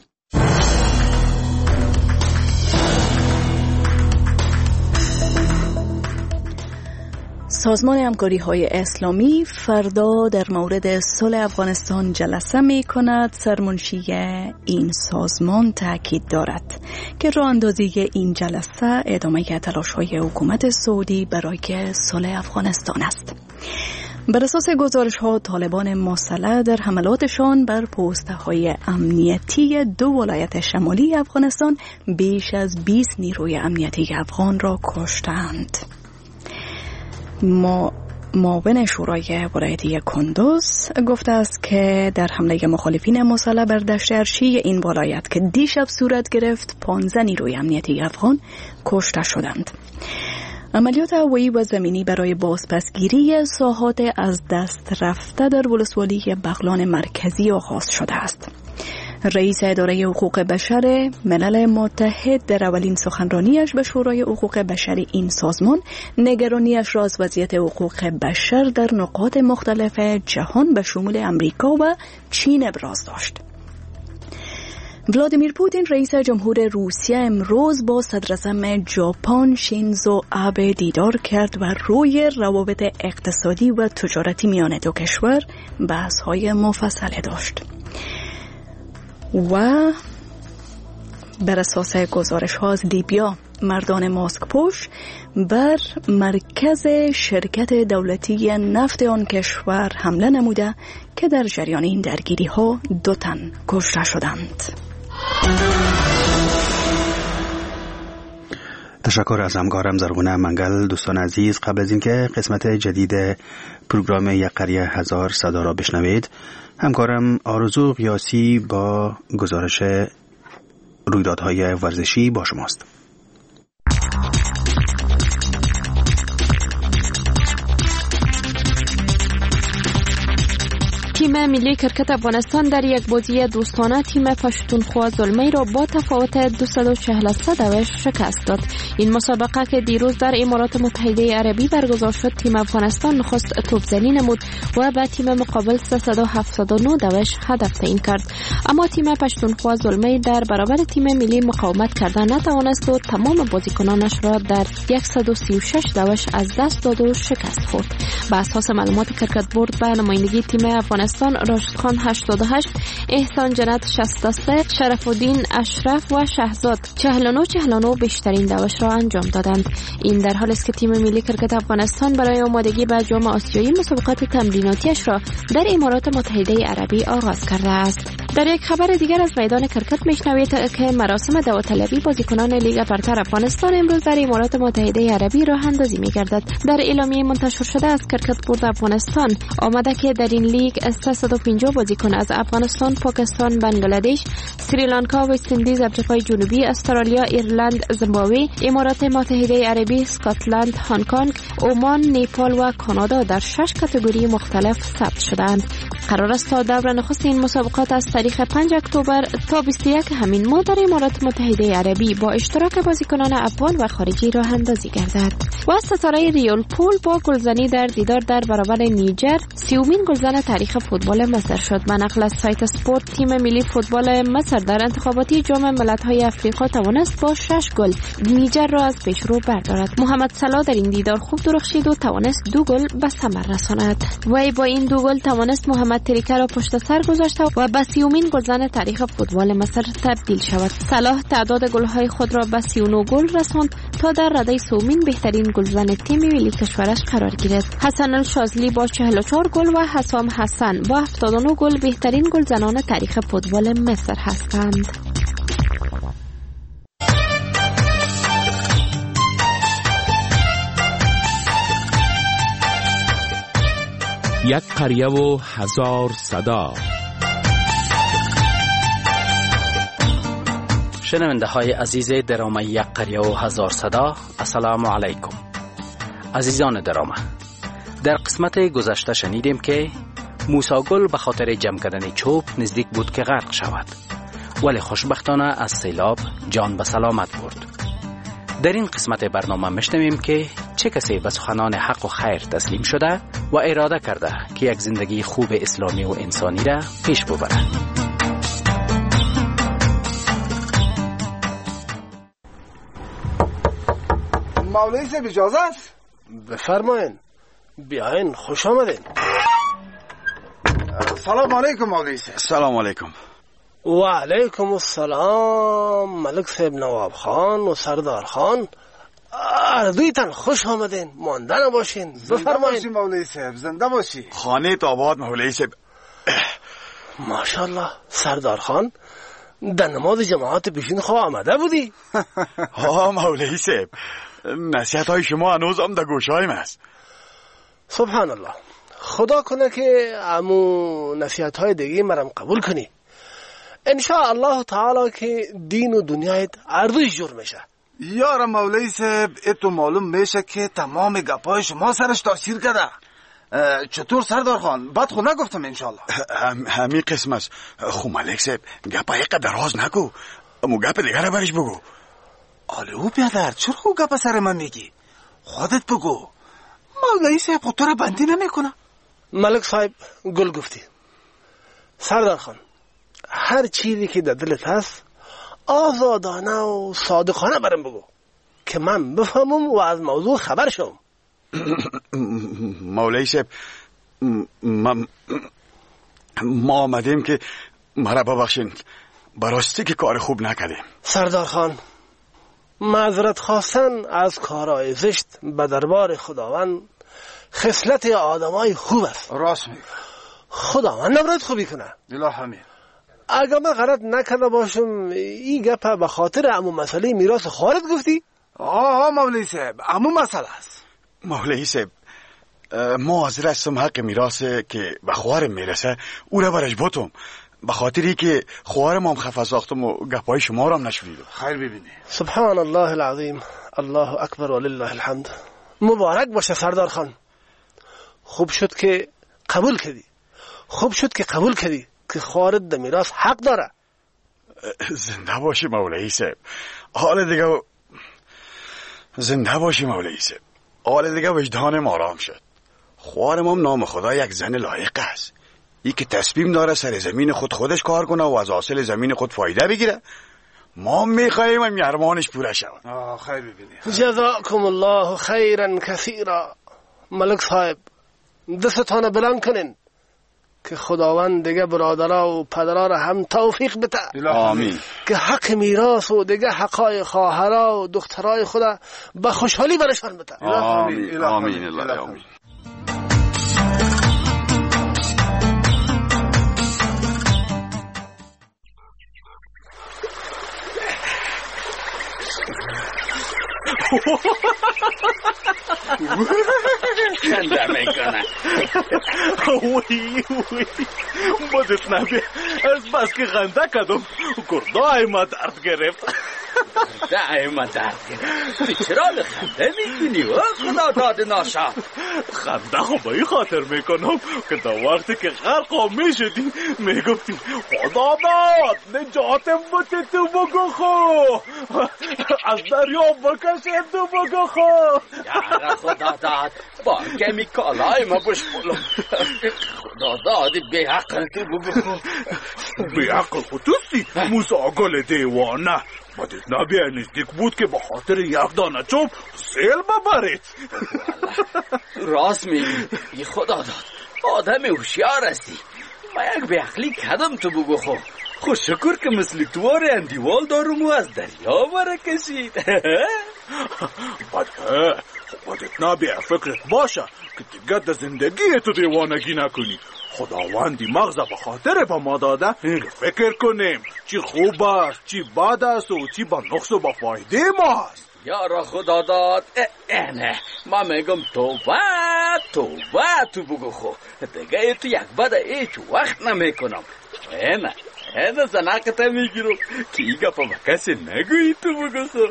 سازمان همکاری‌های اسلامی فردا در مورد صلح افغانستان جلسه می‌کند. سرمنشی این سازمان تاکید دارد که راه اندازی این جلسه ادامه تلاش‌های حکومت سعودی برای صلح افغانستان است. بر اساس گزارش‌ها، طالبان مسلح در حملاتشان بر پست‌های امنیتی 2 ولایت شمالی افغانستان بیش از 20 نیروی امنیتی افغان را کشتند. معاون شورای ولایتی کندوز گفته است که در حمله مخالفین مسلح بر دشت ارشی این ولایت که دیشب صورت گرفت 15 نیروی امنیتی افغان کشته شدند. عملیات هوایی و زمینی برای بازپسگیری ساحات از دست رفته در ولسوالی بغلان مرکزی آغاز شده است. رئیس اداره حقوق بشر ملل متحد در اولین سخنرانیش به شورای حقوق بشر این سازمان نگرانیش را از وضعیت حقوق بشر در نقاط مختلف جهان به شمول امریکا و چین ابراز داشت. ولادیمیر پوتین رئیس جمهور روسیه امروز با صدر اعظم ژاپن شینزو آبه دیدار کرد و روی روابط اقتصادی و تجارتی میان دو کشور بحث‌های مفصل داشت. و بر اساس گزارش ها از لیبیا، مردان ماسک پوش بر مرکز شرکت دولتی نفت آن کشور حمله نموده که در جریان این درگیری ها 2 تن کشته شدند. تشکر از همکارم زرغونه منگل. دوستان عزیز، قبل از اینکه قسمت جدید پروگرام یک قریه هزار صدا را بشنوید، همکارم آرزو قیاسی با گزارش رویدادهای ورزشی با شماست. تیم ملی کرکت افغانستان در یک بازی دوستانه تیم پشتونخوا زلمی را با تفاوت 243 شکست داد. این مسابقه که دیروز در امارات متحده عربی برگزار شد، تیم افغانستان نخست توپزنی نمود و به تیم مقابل 379 هدف تعیین کرد. اما تیم پشتونخوا زلمی در برابر تیم ملی مقاومت کردن نتوانست و تمام بازیکنانش را در 136 از دست داد و شکست خورد. بر اساس معلومات کرکت بورد به نمایندگی تیم افغانستان راشد خان 88، احسان جنت 63، شرف الدین اشرف و شهزاد 49 بیشترین دوش را انجام دادند. این در حالی است که تیم ملی کرکت افغانستان برای آمادگی به جام آسیایی مسابقات تمریناتیش را در امارات متحده عربی آغاز کرده است. در یک خبر دیگر از میدان کرکت میشنوید که مراسم داوطلبی بازیکنان لیگ برتر افغانستان امروز در امارات متحده عربی راه اندازی می‌گردد. در اعلامیه منتشر شده از کرکت بورد افغانستان آمده که در این لیگ 350 بازیکن از افغانستان، پاکستان، بنگلادش، سریلانکا، وست اندیز، آفریقای جنوبی، استرالیا، ایرلند، زیمبابوه، امارات متحده عربی، اسکاتلند، هنگ کنگ، عمان، نیپال و کانادا در 6 کاتگوری مختلف ثبت شدند. قرار است تا دور نخست این مسابقات از تاریخ 5 اکتبر تا 21 همین ماه در امارات متحده عربی با اشتراک بازیکنان افغان و خارجی راه اندازی گردد. و ستاره ریول پول با گلزنی در دیدار در برابر نیجر 30مین گلزن تاریخ فوتبال مصر شد. به نقل از سایت اسپورت، تیم ملی فوتبال مصر در انتخاباتی جام ملت‌های آفریقا توانست با 6 گل نیجر را از پیشرو بردارد. محمد صلاح در این دیدار خوب درخشید و توانست 2 گل به ثمر رساند. وی با این 2 گل توانست محمد تریکه را پشت سر گذاشت و به 30مین گلزن تاریخ فوتبال مصر تبدیل شود. صلاح تعداد گل‌های خود را به 39 گل رساند تا در رده 30مین بهترین گلزن تیم ملی کشورش قرار گیرد. حسن الشاذلی با 44 گل و حسام حسن با 79 گل بهترین گلزنان تاریخ فوتبال مصر هستند. یک قریه و هزار صدا. شنونده های عزیز درامه یک قریه و هزار صدا، السلام علیکم. عزیزان درامه، در قسمت گذشته شنیدیم که موسی گل به خاطر جمع کردن چوب نزدیک بود که غرق شود، ولی خوشبختانه از سیلاب جان به سلامت برد. در این قسمت برنامه میشنویم که چه کسی به سخنان حق و خیر تسلیم شده و اراده کرده که یک زندگی خوب اسلامی و انسانی را پیش ببره. مولوی صاحب اجازه است؟ بفرمایین، بیاین، خوش آمدین. سلام علیکم مولوی صاحب. سلام علیکم. و علیکم السلام ملک صاحب نواب خان و سردار خان، اردویتان خوش آمدین، مانده نباشین. بفرمایین. زنده باشی مولوی صاحب، زنده باشی. خانه آباد مولوی صاحب. ماشاءالله سردار خان، در نماز جماعت پیشین خواه آمده بودی؟ ها مولوی صاحب، نصیحت های شما هنوز هم در گوشایم است. سبحان الله، خدا کنه که امو نصیحت های دیگه مرم قبول کنی. انشاء الله تعالی که دین و دنیایت اردوش جور میشه. یارم مولوی صاحب، اتو معلوم میشه که تمام گپای شما سرش تاثیر کرده. چطور سردار خان؟ بد خود نگفتم انشالله. همین قسم است. خو ملک صاحب، گپای قدر راز نگو، امو گپ دیگر برش بگو. آلیو بیادر، چرا خو گپ سر من میگی؟ خودت بگو. مولوی صاحب خود تو را بندی نمیکنه. ملک صاحب گل گفتی. سردار خان، هر چیزی که در دلت هست آزادانه و صادقانه برم بگو که من بفهمم و از موضوع خبر شم. مولوی صاحب، ما آمدیم که مرا ببخشین، براستی که کار خوب نکردیم. سردار خان، معذرت خواستن از کارهای زشت به دربار خداوند خصلت آدمای خوب است. راست میگه. خداوند نباید خوبی کنه. اله همین. اگر من غلط نکرده باشم این گپ به خاطر امو مسئله میراث خواهرت گفتی؟ مولوی صاحب، امو مسئله است. مولوی صاحب، ما حاضر هستم حق میراث که به خواهرم میرسه او را برش بوتم، به خاطری که خواهرم هم خفه ساختم و گپای شما را هم نشنیدم. خیر ببینی. سبحان الله العظیم، الله اکبر ولله الحمد. مبارک باشه سردار خان. خوب شد که قبول کردی که خواهرت در میراث حق داره. زنده باشی مولوی صاحب. حال دیگه زنده باشی مولوی صاحب. حال دیگه وجدانم آرام شد. خواهرم هم نام خدا یک زن لایق است. ای که تصمیم داره سر زمین خودش کار کنه و از حاصل زمین خود فایده بگیره. ما میخواهیم هم ارمانش پوره شود. خیر ببینی. جزاکم الله خیرا کثیرا. ملک صاحب، دستانه بلند کنین که خداوند دیگه برادرها و پدرها را هم توفیق بده. آمین. که حق میراث و دیگه حقای خواهرها و دخترای خدا به خوشحالی برشان بده. آمین آمین الله آمین. خنده میکنه. وی بدت نبی، از بس که خنده کردم گردای ما درد گرفت. گردای ما درد گرفت؟ چرا خنده میکنی و خدا داد ناشا؟ خنده خو به این خاطر میکنم که در وقتی که غرق میشدی میگفتیم خدا داد نجاتم بده تو بگو خو، از دریا بکشه تو بگو خو. یارا خدا داد با کمی کالای ما بشپلم. خدا داد بی عقل تو بگو خو. بی عقل خودستی موسی گل دیوانه. بدت نبی نزدیک بود که به خاطر یک دانه چوب سیل ببرید. راست میگی خدا داد، آدم هوشیار هستی. ما یک بی عقلی کردم تو بگو خو. خوش شکر که مثل توار اندیوال دارم و از دریا برا کشید. بدت نبی فکرت باشه که دیگه در زندگی تو دیوانگی نکنی. خداوندی مغز به خاطر با ما داده فکر کنیم چی خوب است چی بد است و چی با نقص و با فایده ما است. یارا خدا داد. نه ما میگم توبه تو بگو خو دیگه تو یک بده هیچ وقت نمیکنم. نه زناقت میگیرم که این گفت با کسی نگویی. تو بگو خو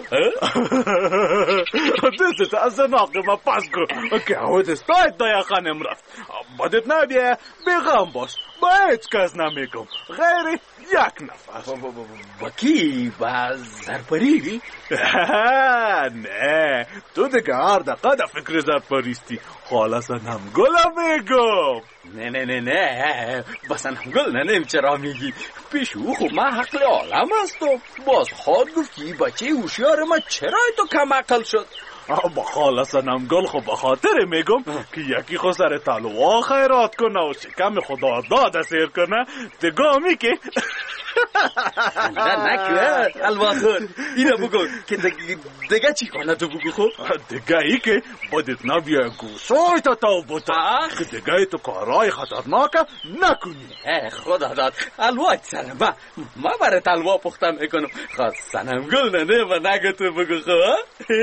دست از زناقت ما پس کن که هود استاید دایا خانم رفت. بدت نبیه بیغم باش، با هیچ کس نمیگم غیر یک نفر. با کی؟ با زرپری؟ نه تو دیگه هر دقیقه در فکر زرپریستی. حالا سنمگل میگم. نه با سنمگل ننیم چرا میگی؟ پیش او خب من حقل عالم هستم. باز خود گفتی بچه هوشیار ما چرا تو کم عقل شد؟ با خاله سنمگل خب بخاطر میگم که یکی خود سر تلوه خیرات کنه و شکم خدا داده سیر کنه دگامی که نکوه الواخور اینو بگو که دیگه چی کنه. تو بگو خب دیگه ای که بدت نبیه گوشای تا بوتا که دیگه ای تو کارهای خطرناک نکنی. خدا داد الوای سرم ما برای تلوه پخته میکنم. خواست سنمگل ننه و نگه. تو بگو خب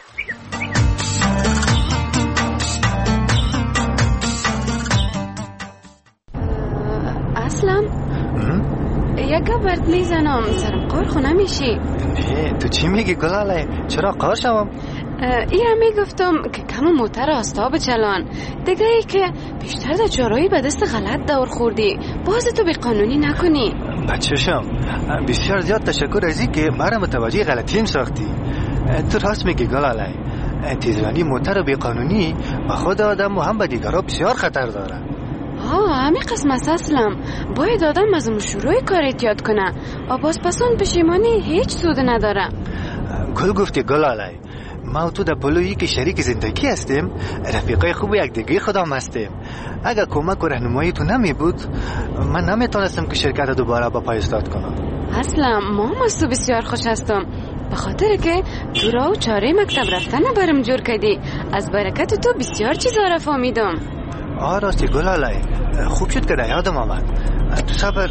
اسلم یک برد میزنم سرم قار خو نمیشی. نه تو چی میگی گلاله؟ چرا قار شوم؟ ایرم میگفتم که کم موتر آستا بچلان دیگه ای که بیشتر در جارایی به دست غلط دور خوردی. باز تو بی قانونی نکنی. بچه‌شم بسیار زیاد تشکر از این که مرا متوجه غلطیم ساختی. تو راست میگی گلاله، تیزرانی موتر بی قانونی به خود آدم و هم به دیگرها بسیار خطر داره. همین قسم اسلم باید آدم از شروع کار احتیاط کنه و باز پسون پشیمانی هیچ سود نداره. گل گفتی گلاله. ما و تو در پلویی که شریک زندگی هستیم، رفیقای خوب یک دیگه خودم هستیم. اگر کمک و راهنمایی تو نمی بود من نمیتونستم که شرکت دوباره با پای استاد کنم. اسلم ما از تو بسیار خوش هستم به خاطر که تو را و چاره مکتب رفتن برم جور کردی. از برکت تو بسیار چیزا را فهمیدم. راستی گلاله خوب شد که یادم آمد. تو صبر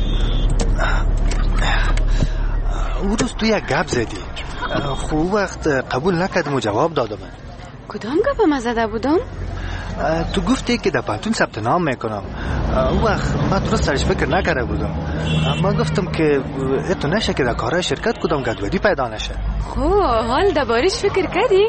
او روز تو یک گپ زدی خوب وقت قبول نکردم و جواب دادم. کدام گپ زده بودم؟ تو گفتی که در پانتون ثبت نام میکنم. اون وقت من درست سرش فکر نکرده بودم. من گفتم که تو نشه که در کارهای شرکت کدام گدودی پیدا نشه. حال دربارش فکر کردی؟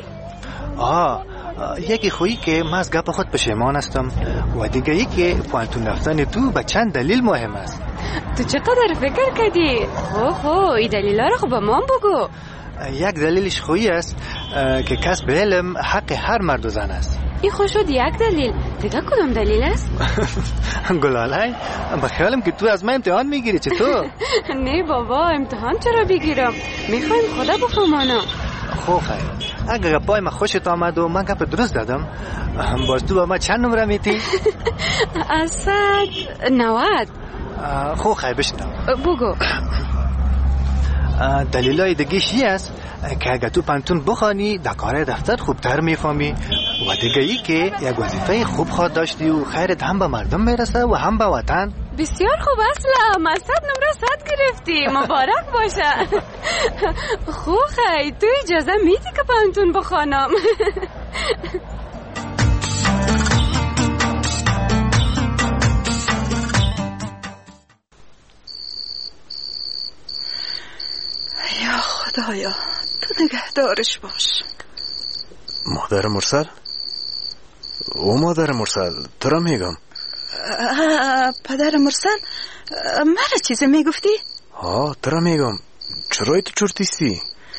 یکی خویی که من از گپ خود پشیمان هستم و دیگه ای که پانتون رفتن تو به چند دلیل مهم است. تو چقدر فکر کردی؟ این دلیلا رو به من بگو. یک دلیلش خویی است که کسب علم حق هر مرد و زن است. این خوش شد یک دلیل. دیگه کدام دلیل است؟ گلاله بخیالم که تو از من امتحان میگیری. چطور؟ نه بابا امتحان چرا بگیرم؟ میخوایم خدا بفهمانم. خب خیر اگر پای ما خوشت آمد و من گپ درست دادم باز تو با ما چند نمره میتی؟ 90. خب خیر بشنم بگو. دلیلای دیگه چی است که اگر تو پانتون بخوانی در کار دفتر خوبتر میفهمی و دیگه ای که یک وظیفه خوب خواهد داشتی و خیرت هم به مردم میرسه و هم به وطن. بسیار خوب اسلم از 100 نمره 100 گرفتی. مبارک باشه. خوب خیلی تو اجازه میدی که پانتون بخوانم؟ یا خدایا تو نگهدارش باش. مادر مرسل؟ او مادر مرسل تو را میگم. پدر مرسل مرا چیزی میگفتی؟ تو را میگم چرا تو چرتیستی؟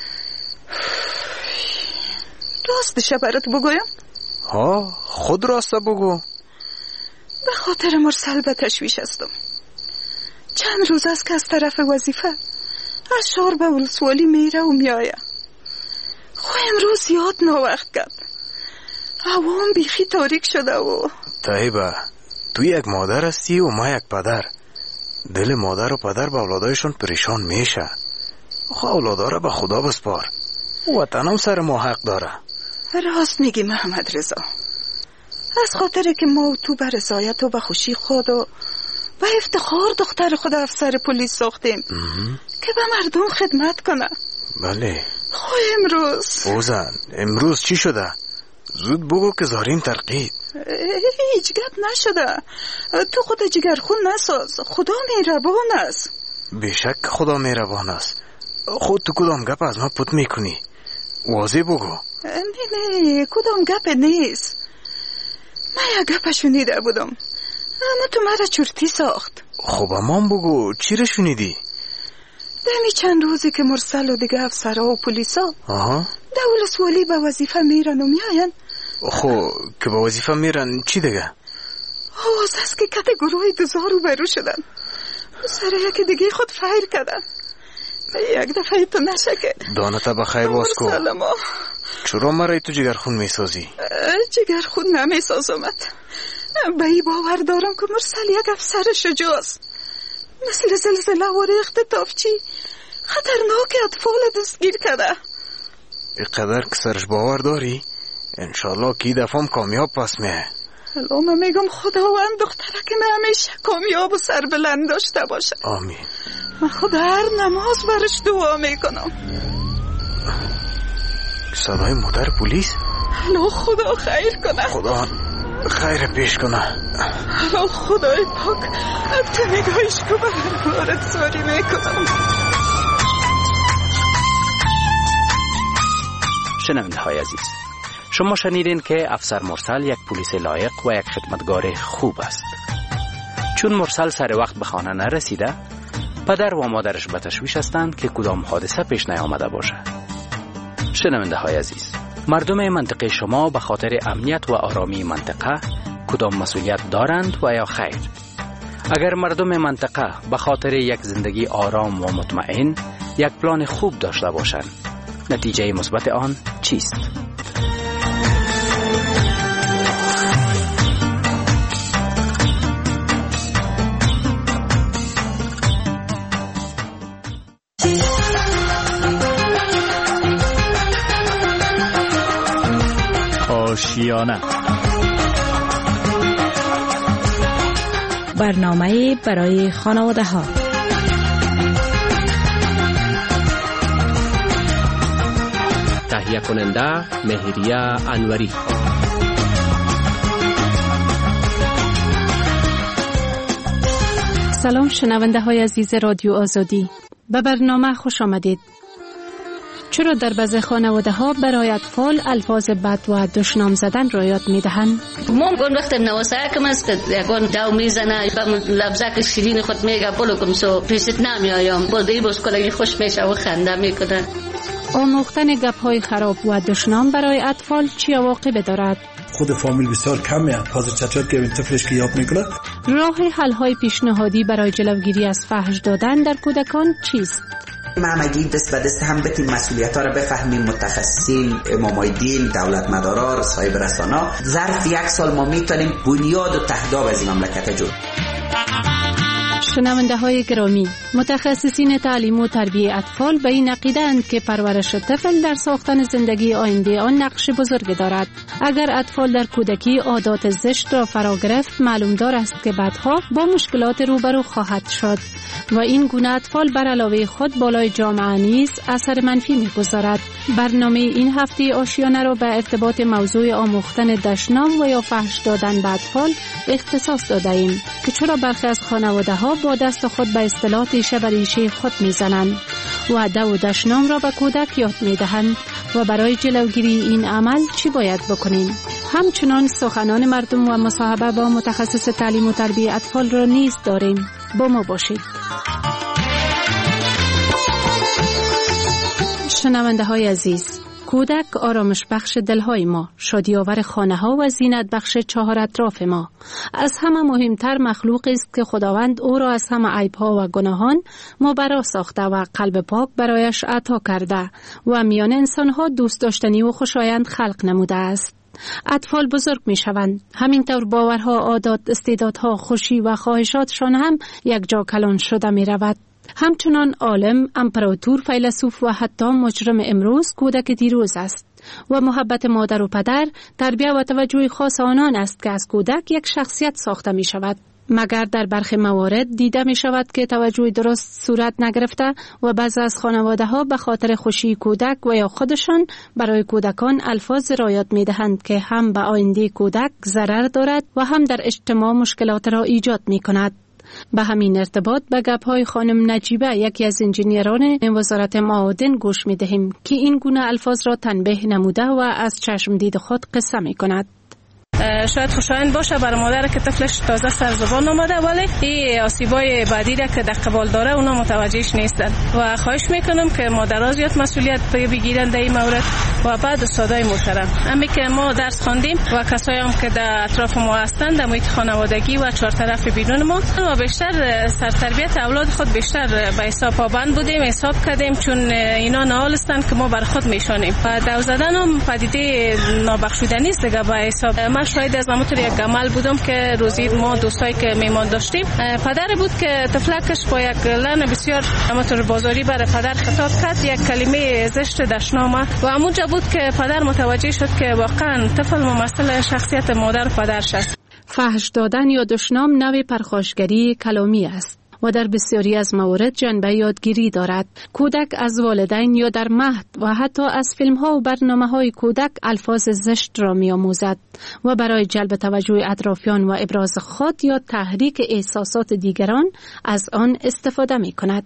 راستشه برات بگویم؟ خود راسته بگو. به خاطر مرسل به تشویش هستم. چند روز است که از طرف وظیفه از شهر به ولسوالی میره و میایه. خو امروز یاد نوقت کرد. هوام بیخی تاریک شده و طیبه تو یک مادر هستی و ما یک پدر. دل مادر و پدر به اولادایشون پریشان میشه. اولادها را به خدا بسپار. وطن هم سر ما حق داره. راست میگی محمد رضا. از خاطر که ما و تو به رضایت و به خوشی خود و به افتخار دختر خود افسر پلیس ساختیم که به مردم خدمت کنه. بله. امروز اوزن امروز چی شده؟ زود بگو که زاریم ترقید. هیچ گپ نشده. تو خود جگرخون نساز. خدا مهربان است. بیشک خدا مهربان است. خود تو کدام گپ از ما پت میکنی؟ واضح بگو. نه کدام گپ نیست. من یک گپ شنیده بودم اما تو مرا چرتی ساخت. خب امان بگو چی را شنیدی؟ دمی چند روزی که مرسل و دیگه افسرها و پلیسا دول سوالی به وظیفه میرن و میاین. خب که به وظیفه میرن چی دیگه؟ آواز است که کت گروه دوزار رو برو شدن. سر یک دیگه خود فایر کردن. یک دفعه تو نشکه دانتا بخیر باز کن. سلام. چرا مرای تو جگرخون میسازی؟ جگرخون نمیسازمت. به ای باور دارم که مرسل یک افسر شجاعست. مثل زلزله و ریخت تافچی خطرناک اطفال دستگیر کرده. اینقدر که سرش باور داری؟ انشالله که این دفعه کامیاب پس میه. الان من میگم خداوند دخترک من همیشه کامیاب و سربلند داشته باشه. آمین. من خدا هر نماز برش دعا میکنم. صدای مادر پلیس؟ الان خدا خیر کنه. خدا خیر پیش کنه. الان خدای پاک تو نگاهش که به بارت سواری میکنم. شنونده های عزیز، شما شنیدین که افسر مرسل یک پلیس لایق و یک خدمتگار خوب است. چون مرسل سر وقت به خانه نرسیده، پدر و مادرش به تشویش هستند که کدام حادثه پیش نیامده باشه. شنونده های عزیز، مردم منطقه شما به خاطر امنیت و آرامی منطقه کدام مسئولیت دارند و یا خیر؟ اگر مردم منطقه به خاطر یک زندگی آرام و مطمئن یک پلان خوب داشته باشند، نتیجه مثبت آن چیست؟ آشیانه برنامه برای خانواده ها. تهیه کننده مهریه انوری. سلام شنونده های عزیز رادیو آزادی، به برنامه خوش آمدید. چرا در بعضی خانواده ها برای اطفال الفاظ بد و دشنام زدن را یاد می دهند؟ ممکن وقتی نواسه کم است یکان داو میزنه به لفظه که شیرین خود میگه بلو کم سو پیشت نمیایم بودی بس کلگی خوش میشه و خنده میکنه. آموختن گپ های خراب و دشنام برای اطفال چی عواقب دارد؟ خود فامیل بسیار کمیه. حاضر چطور که این طفلش که یاد میکنه. راه حل های پیشنهادی برای جلوگیری از فحش دادن در کودکان چیست؟ ما همگی دست به دست هم بتیم مسئولیت ها را بفهمیم. متخصصین، امامای دین، دولت مدارا، صاحب رسانا، ظرف یک سال ما میتونیم بنیاد و تهداب از این مملکت جور. شنونده های گرامی، متخصصین تعلیم و تربیت اطفال به این عقیده اند که پرورش طفل در ساختن زندگی آینده آن نقش بزرگ دارد. اگر اطفال در کودکی عادات زشت را فرا گرفت، معلوم دار است که بعدها با مشکلات روبرو خواهد شد و این گونه اطفال بر علاوه خود بالای جامعه نیز اثر منفی می‌گذارد. برنامه این هفته آشیانه را به ارتباط موضوع آموختن دشنام و یا فحش دادن به اطفال اختصاص داده ایم که چرا برخی از خانواده‌ها با دست خود به اصطلاح ریشه بر ریشه خود می‌زنند و دو و دشنام را به کودک یاد می‌دهند و برای جلوگیری این عمل چی باید بکنیم؟ همچنان سخنان مردم و مصاحبه با متخصص تعلیم و تربیت اطفال را نیز داریم. با ما باشید. شنونده های عزیز، کودک آرامش بخش دلهای ما، شادی آور خانه ها و زینت بخش چهار اطراف ما. از همه مهمتر مخلوقی است که خداوند او را از همه عیب ها و گناهان مبرا ساخته و قلب پاک برایش عطا کرده و میان انسان ها دوست داشتنی و خوشایند خلق نموده است. اطفال بزرگ می شوند، همینطور باورها، عادات، استعدادها، خوشی و خواهشاتشان هم یک جا کلان شده می رود. همچنان عالم، امپراتور، فیلسوف و حتی مجرم امروز کودک دیروز است و محبت مادر و پدر، تربیت و توجه خاص آنان است که از کودک یک شخصیت ساخته می شود. مگر در برخی موارد دیده می شود که توجه درست صورت نگرفته و بعضی از خانواده ها به خاطر خوشی کودک و یا خودشان برای کودکان الفاظ رایت می دهند که هم به آینده کودک ضرر دارد و هم در اجتماع مشکلات را ایجاد می کند. به همین ارتباط به گپ‌های خانم نجیبه یکی از انجینیران وزارت معادن گوش می دهیم که این گونه الفاظ را تنبیه نموده و از چشم دید خود قصه می کند. شاید خوشایند باشه برای مادر که طفلش تازه سر زبان آمده، ولی این آسیبای بعدی را که در قبال داره اونا متوجهش نیستن و خواهش میکنم که مادرها زیاد مسئولیت بگیرن در این مورد. و بعد استادای محترم، همین که ما درس خواندیم و کسایی هم که در اطراف ما هستند در محیط خانوادگی و چهار طرف بیرون ما و بیشتر سرتربیت اولاد خود بیشتر به حساب پابند بودیم، حساب کردیم، چون اینا نهال هستند که ما بر خود میشانیم و دو زدن هم پدیده نابخشودنی است دیگه. به حساب شاید از همونطور یک عمل بودم که روزی ما دوستایی که میمان داشتیم، پدر بود که طفلکش با یک لحن بسیار همونطور بازاری برای پدر خطاب کرد، یک کلمه زشت دشنامه و همونجا بود که پدر متوجه شد که واقعا طفل ممثل شخصیت مادر و پدرش است. فحش دادن یا دشنام نوع پرخاشگری کلامی است و در بسیاری از موارد جنبه یادگیری دارد. کودک از والدین یا در مهد و حتی از فیلم‌ها و برنامه‌های کودک الفاظ زشت را می‌آموزد و برای جلب توجه اطرافیان و ابراز خود یا تحریک احساسات دیگران از آن استفاده می‌کند.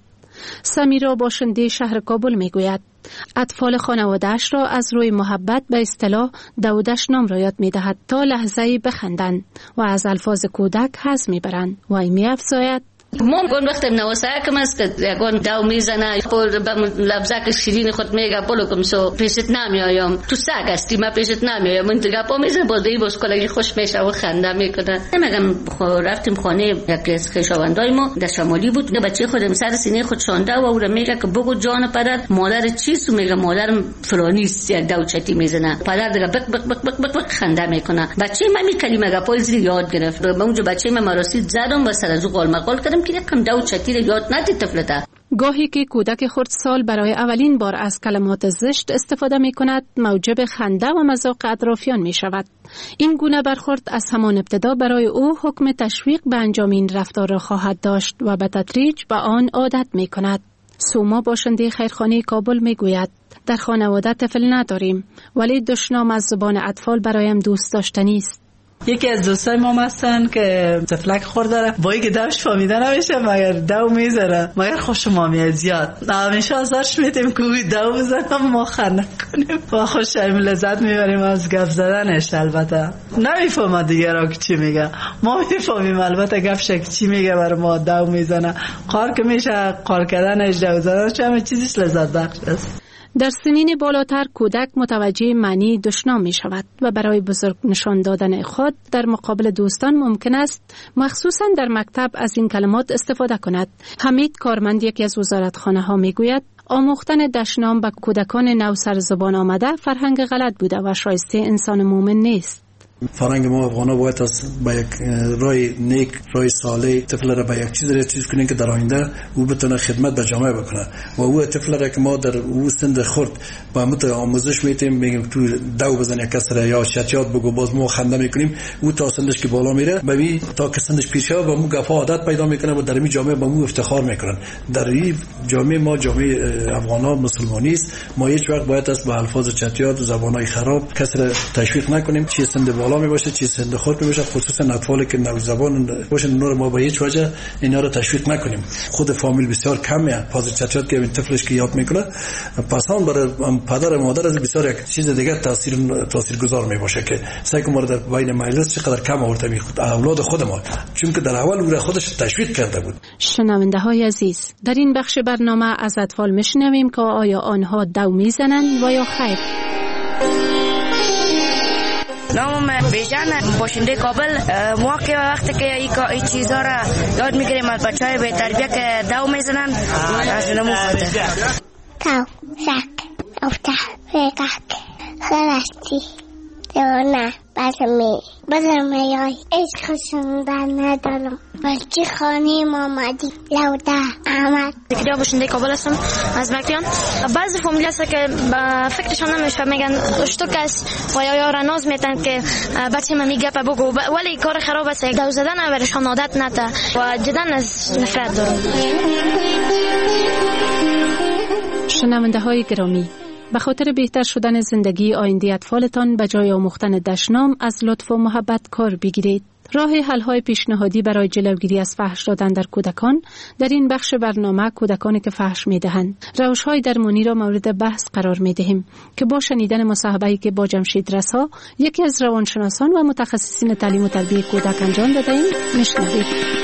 سمیرا باشنده شهر کابل می‌گوید اطفال خانواده‌اش را از روی محبت به اصطلاح دودشنام را یاد می‌دهد تا لحظه‌ای بخندند و از الفاظ کودک حظ می‌برند و می‌افزاید ما گون وقتی نوسایکم است که گون داو میزنه به لبزک شیرین خود میگه بلوکم سو پیشت نمیایم، تو سگ هستی ما پیشت نمیایم، من دیگه پا میزنه بازی باز کلگی خوش میشه و خنده میکنه. میگم رفتیم خانه یکی از خویشاوندای ما در شمالی بود، نه بچه خودم سر سینه خود شانده و او میگه که بگو جان پدر مادر چیست، میگه مادرم فلانیست، یک داو چتی میزنه، پدر دیگه بک بک بک بک بک خنده میکنه. بچه من می کلمه گپای یاد گرفت، من اونجا بچه من مراسید زدم و سر از قال مقال کردم که یکم داو چتی رو یاد ندید طفلته. گاهی که کودک خردسال برای اولین بار از کلمات زشت استفاده می کند موجب خنده و مذاق اطرافیان می شود. این گونه برخورد از همان ابتدا برای او حکم تشویق به انجام این رفتار را خواهد داشت و به تدریج به آن عادت می کند. سوما باشنده خیرخانه کابل می گوید در خانواده طفل نداریم ولی دشنام از زبان اطفال برایم دوست داشتنی است. یکی از دوستای ما هستن که طفلک خورده با اینکه دوش فهمیده نمیشه مگر دو میذاره، مگر خوش ما میاد زیاد همیشه ازش میتیم که دو بزنم ما خنده کنیم و خوش لذت میبریم از گپ زدنش. البته نمیفهمه دیگه را که چی میگه، ما میفهمیم البته گپش چی میگه برای ما دو میزنه. قار که میشه قار کردنش دو زدنش همه چیزش لذت بخش است. در سنین بالاتر کودک متوجه معنی دشنام می شود و برای بزرگ نشان دادن خود در مقابل دوستان ممکن است مخصوصا در مکتب از این کلمات استفاده کند. حمید کارمند یکی از وزارتخانه ها می گوید آموختن دشنام به کودکان نو سر زبان آمده فرهنگ غلط بوده و شایسته انسان مومن نیست. فرهنگ ما افغانا باید از با یک راه نیک، راه صالح طفل را به یک چیز کنیم که در آینده او بتونه خدمت به جامعه بکنه و او طفل را که ما در او سند خرد با مت آموزش میتیم، میگیم تو دو بزنی کسر یا شتیات بگو باز ما خنده میکنیم، او تا سندش که بالا میره ببین تا که سندش پیش شه و مو گفا عادت پیدا میکنه و در این جامعه با مو افتخار میکنن. در این جامعه ما جامعه افغانا مسلمانی است، ما هیچ وقت باید از با الفاظ چتیات و زبانای خراب کسر تشویق نکنیم. چی سند بالا می باشه چی سند خود می باشه، خصوصا اطفالی که نو زبان باشن نور ما به هیچ وجه اینا رو تشویق نکنیم. خود فامیل بسیار کمه پاز چتیات که این طفلش که یاد میکنه پس هم برای پدر و مادر از بسیار یک چیز دیگه تاثیرگذار می باشه که سعی کنیم در بین مجلس چقدر کم آورده می خود اولاد خود ما، چون که در اول او خودش تشویق کرده بود. شنونده های عزیز، در این بخش برنامه از اطفال میشنویم که آیا آنها دو میزنند و یا خیر. نامم بیژن، باشنده کابل. ما که وقتی که این چیزها را یاد میگیریم از بچه‌های بی تربیه که دو میزنن از نمو خاطر تو سک افتح فکک خلاستی نه بزرمه یای عشق شنیدن ندارم بلکه خانه مامدی لوده احمد دکتر باشنده کابل هستم از مکتیان. بعضی فامیلی هست که فکرشان نمیشه، میگن اشتوک است و یا ناز میتن که بچه من میگه بگو، ولی کار خراب است. دو زدن برشان عادت نده و جدا از نفرت دارم. شنونده های گرامی، به خاطر بهتر شدن زندگی آینده اطفالتان به جای آموختن دشنام از لطف و محبت کار بگیرید. راه حل‌های پیشنهادی برای جلوگیری از فحش دادن در کودکان در این بخش برنامه کودکانی که فحش می‌دهند روش‌های درمانی را مورد بحث قرار می‌دهیم که با شنیدن مصاحبه‌ای که با جمشید رسا یکی از روانشناسان و متخصصین تعلیم و تربیت کودک انجام داده‌ایم می‌شنوید.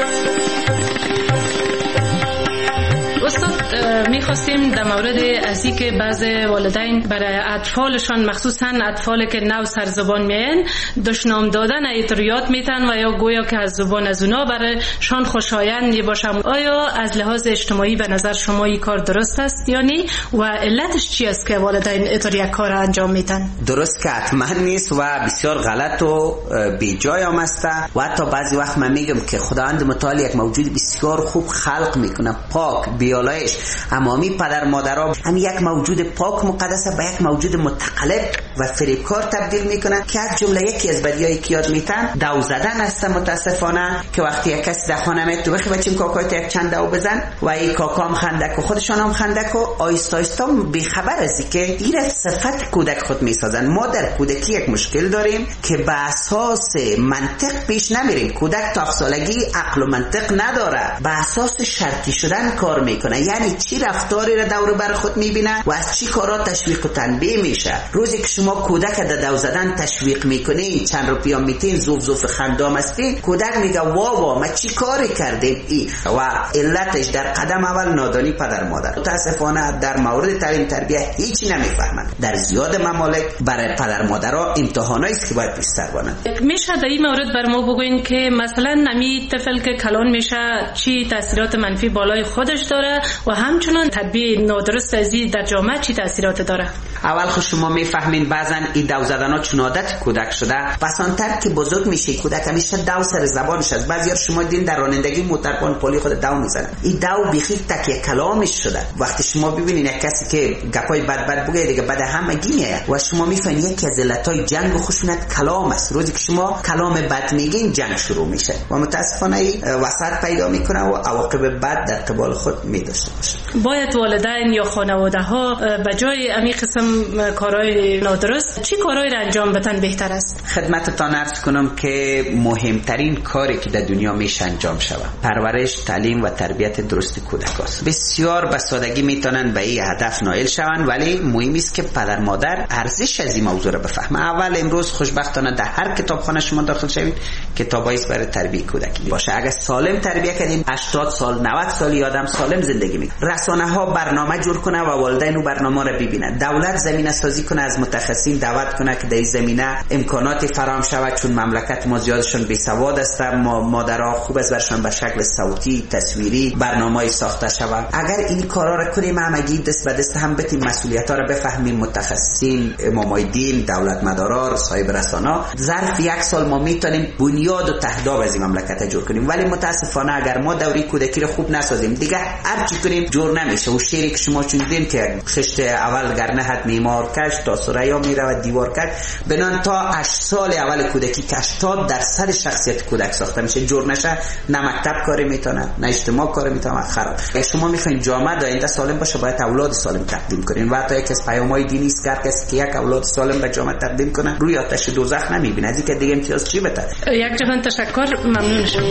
استاد، میخواستیم در مورد از این که بعض والدین برای اطفالشان مخصوصا اطفالی که نو سرزبان میین دشنام دادن ایتریات میتن و یا گویا که از زبان از اونا برایشان خوشایند باشه. آیا از لحاظ اجتماعی به نظر شما این کار درست است یا نه و علتش چی است که والدین ایتریک کار انجام میتن؟ درست که حتما نیست و بسیار غلط و بی جای هم است و حتی بعضی وقت من میگم که خداوند متعال یک موجود بسیار خوب خلق میکنه، پاک بیالایش. امامی پدر مادرها هم یک موجود پاک مقدس به یک موجود متقلب و فریبکار تبدیل میکنن که از جمله یکی از بدیایی که یاد میتن دو زدن است. متاسفانه که وقتی یک کسی در خانه میاد تو بخی بچیم کاکایت یک چند دو بزن و این کاکا هم خندک و خودشان هم خندک و آیستا آیستا بیخبر ازی که این صفت کودک خود میسازن. ما در کودکی یک مشکل داریم که به اساس منطق پیش نمیریم. کودک تا سالگی عقل و منطق نداره، به اساس شرطی شدن کار میکنه. یعنی چی رفتاری را دور بر خود میبینه و از چی کارا تشویق و تنبیه میشه. روزی که شما کودک در دو زدن تشویق میکنین، چند روپیا میتین، زوف زوف خندام هستین، کودک میگه وا ما چی کاری کردیم ای و علتش در قدم اول نادانی پدر مادر. متاسفانه در مورد تعلیم تربیت هیچ نمیفهمند. در زیاد ممالک برای پدر مادرها امتحانایی است که باید پیش سر بانند. میشه در این مورد بر ما بگوین که مثلا نمی طفل که کلان میشه چی تاثیرات منفی بالای خودش داره و همچنان تطبیق نادرست ازی در جامعه چی تاثیرات داره؟ اول خود شما میفهمین بعضن این دو زدن ها چون عادت کودک شده، پسانتر که بزرگ میشه کودک همیشه دو سر زبانش است. بعضی‌ها شما دین در رانندگی موتربان پلی خود دو میزنن، این دو بیخی تکیه کلامش شده. وقتی شما ببینین یک کسی که گپای بد بگه دیگه بعد همه گینه و شما میفهمین یکی از علتای جنگ و خشونت کلام است. روزی که شما کلام بد میگین جنگ شروع میشه و متاسفانه وسط پیدا میکنه و عواقب بد در قبال خود میداشته باشه. باید والدین یا خانواده ها به جای امی قسم کارهای نادرست چی کارهای را انجام بدن بهتر است؟ خدمتتان عرض کنم که مهمترین کاری که در دنیا میشه انجام شود پرورش، تعلیم و تربیت درست کودک است. بسیار به سادگی میتونن به این هدف نائل شوند، ولی مهم است که پدر مادر ارزش از این موضوع را بفهمه. اول امروز خوشبختانه در هر کتابخانه شما داخل شوید کتابایی است برای تربیت کودکی باشه. اگر سالم تربیت کردیم 80 سال 90 سال آدم سالم زندگی میکنه. رسانه ها برنامه جور کنه و والدین اون برنامه را ببینن. دولت زمینه سازی کنه، از متخصصین دعوت کنه که در این زمینه امکانات فراهم شود، چون مملکت ما زیادشون بی سواد است. مادرها خوب است برشون به شکل صوتی تصویری برنامه‌ای ساخته شود. اگر این کارا را کنیم همگی دست به دست هم بتیم مسئولیت‌ها را بفهمیم، متخصصین، امامای دین، دولت مدارا، صاحب رسانه، ظرف یک سال ما میتونیم بنیاد و تهداب از این مملکت جور کنیم. ولی متاسفانه اگر ما دوره کودکی را خوب نسازیم دیگه هر چی کنیم جور نمیشه. و شعری که شما چون دیدین که خشت اول گر نهد میمار کش تا سریا میره و دیوار کش، بنان تا 8 سال اول کودکی که 80% شخصیت کودک ساخته میشه. جور نشه نه مکتب کاری میتونه نه اجتماع کاری میتونه، خراب. شما میخواین جامعه آینده سالم باشه باید اولاد سالم تقدیم کنین و حتی یک از پیام‌های دینی است که کسی که یک اولاد سالم به جامعه تقدیم کنه روی آتش دوزخ نمیبینه. از اینکه دیگه امتیاز چی بده. یک جهان تشکر، ممنون شدم.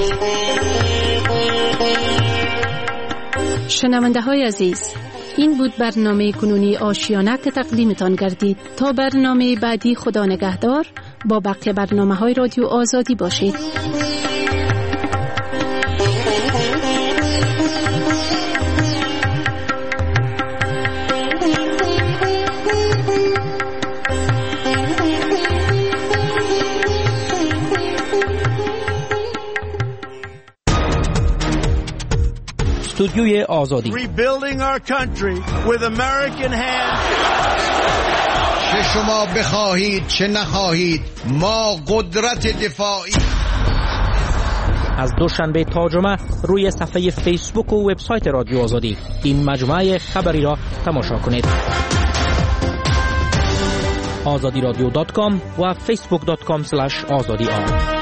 شنونده های عزیز، این بود برنامه کنونی آشیانه که تقدیمتان گردید. تا برنامه بعدی خدا نگهدار. با بقیه برنامه های رادیو آزادی باشید. استودیوی آزادی. Rebuilding our country with American hands. چه شما بخواهید چه نخواهید ما قدرت دفاعی. از دوشنبه تا جمعه روی صفحه فیسبوک و وبسایت رادیو آزادی این مجموعه خبری را تماشا کنید. azadi radio.com و facebook.com/azadi.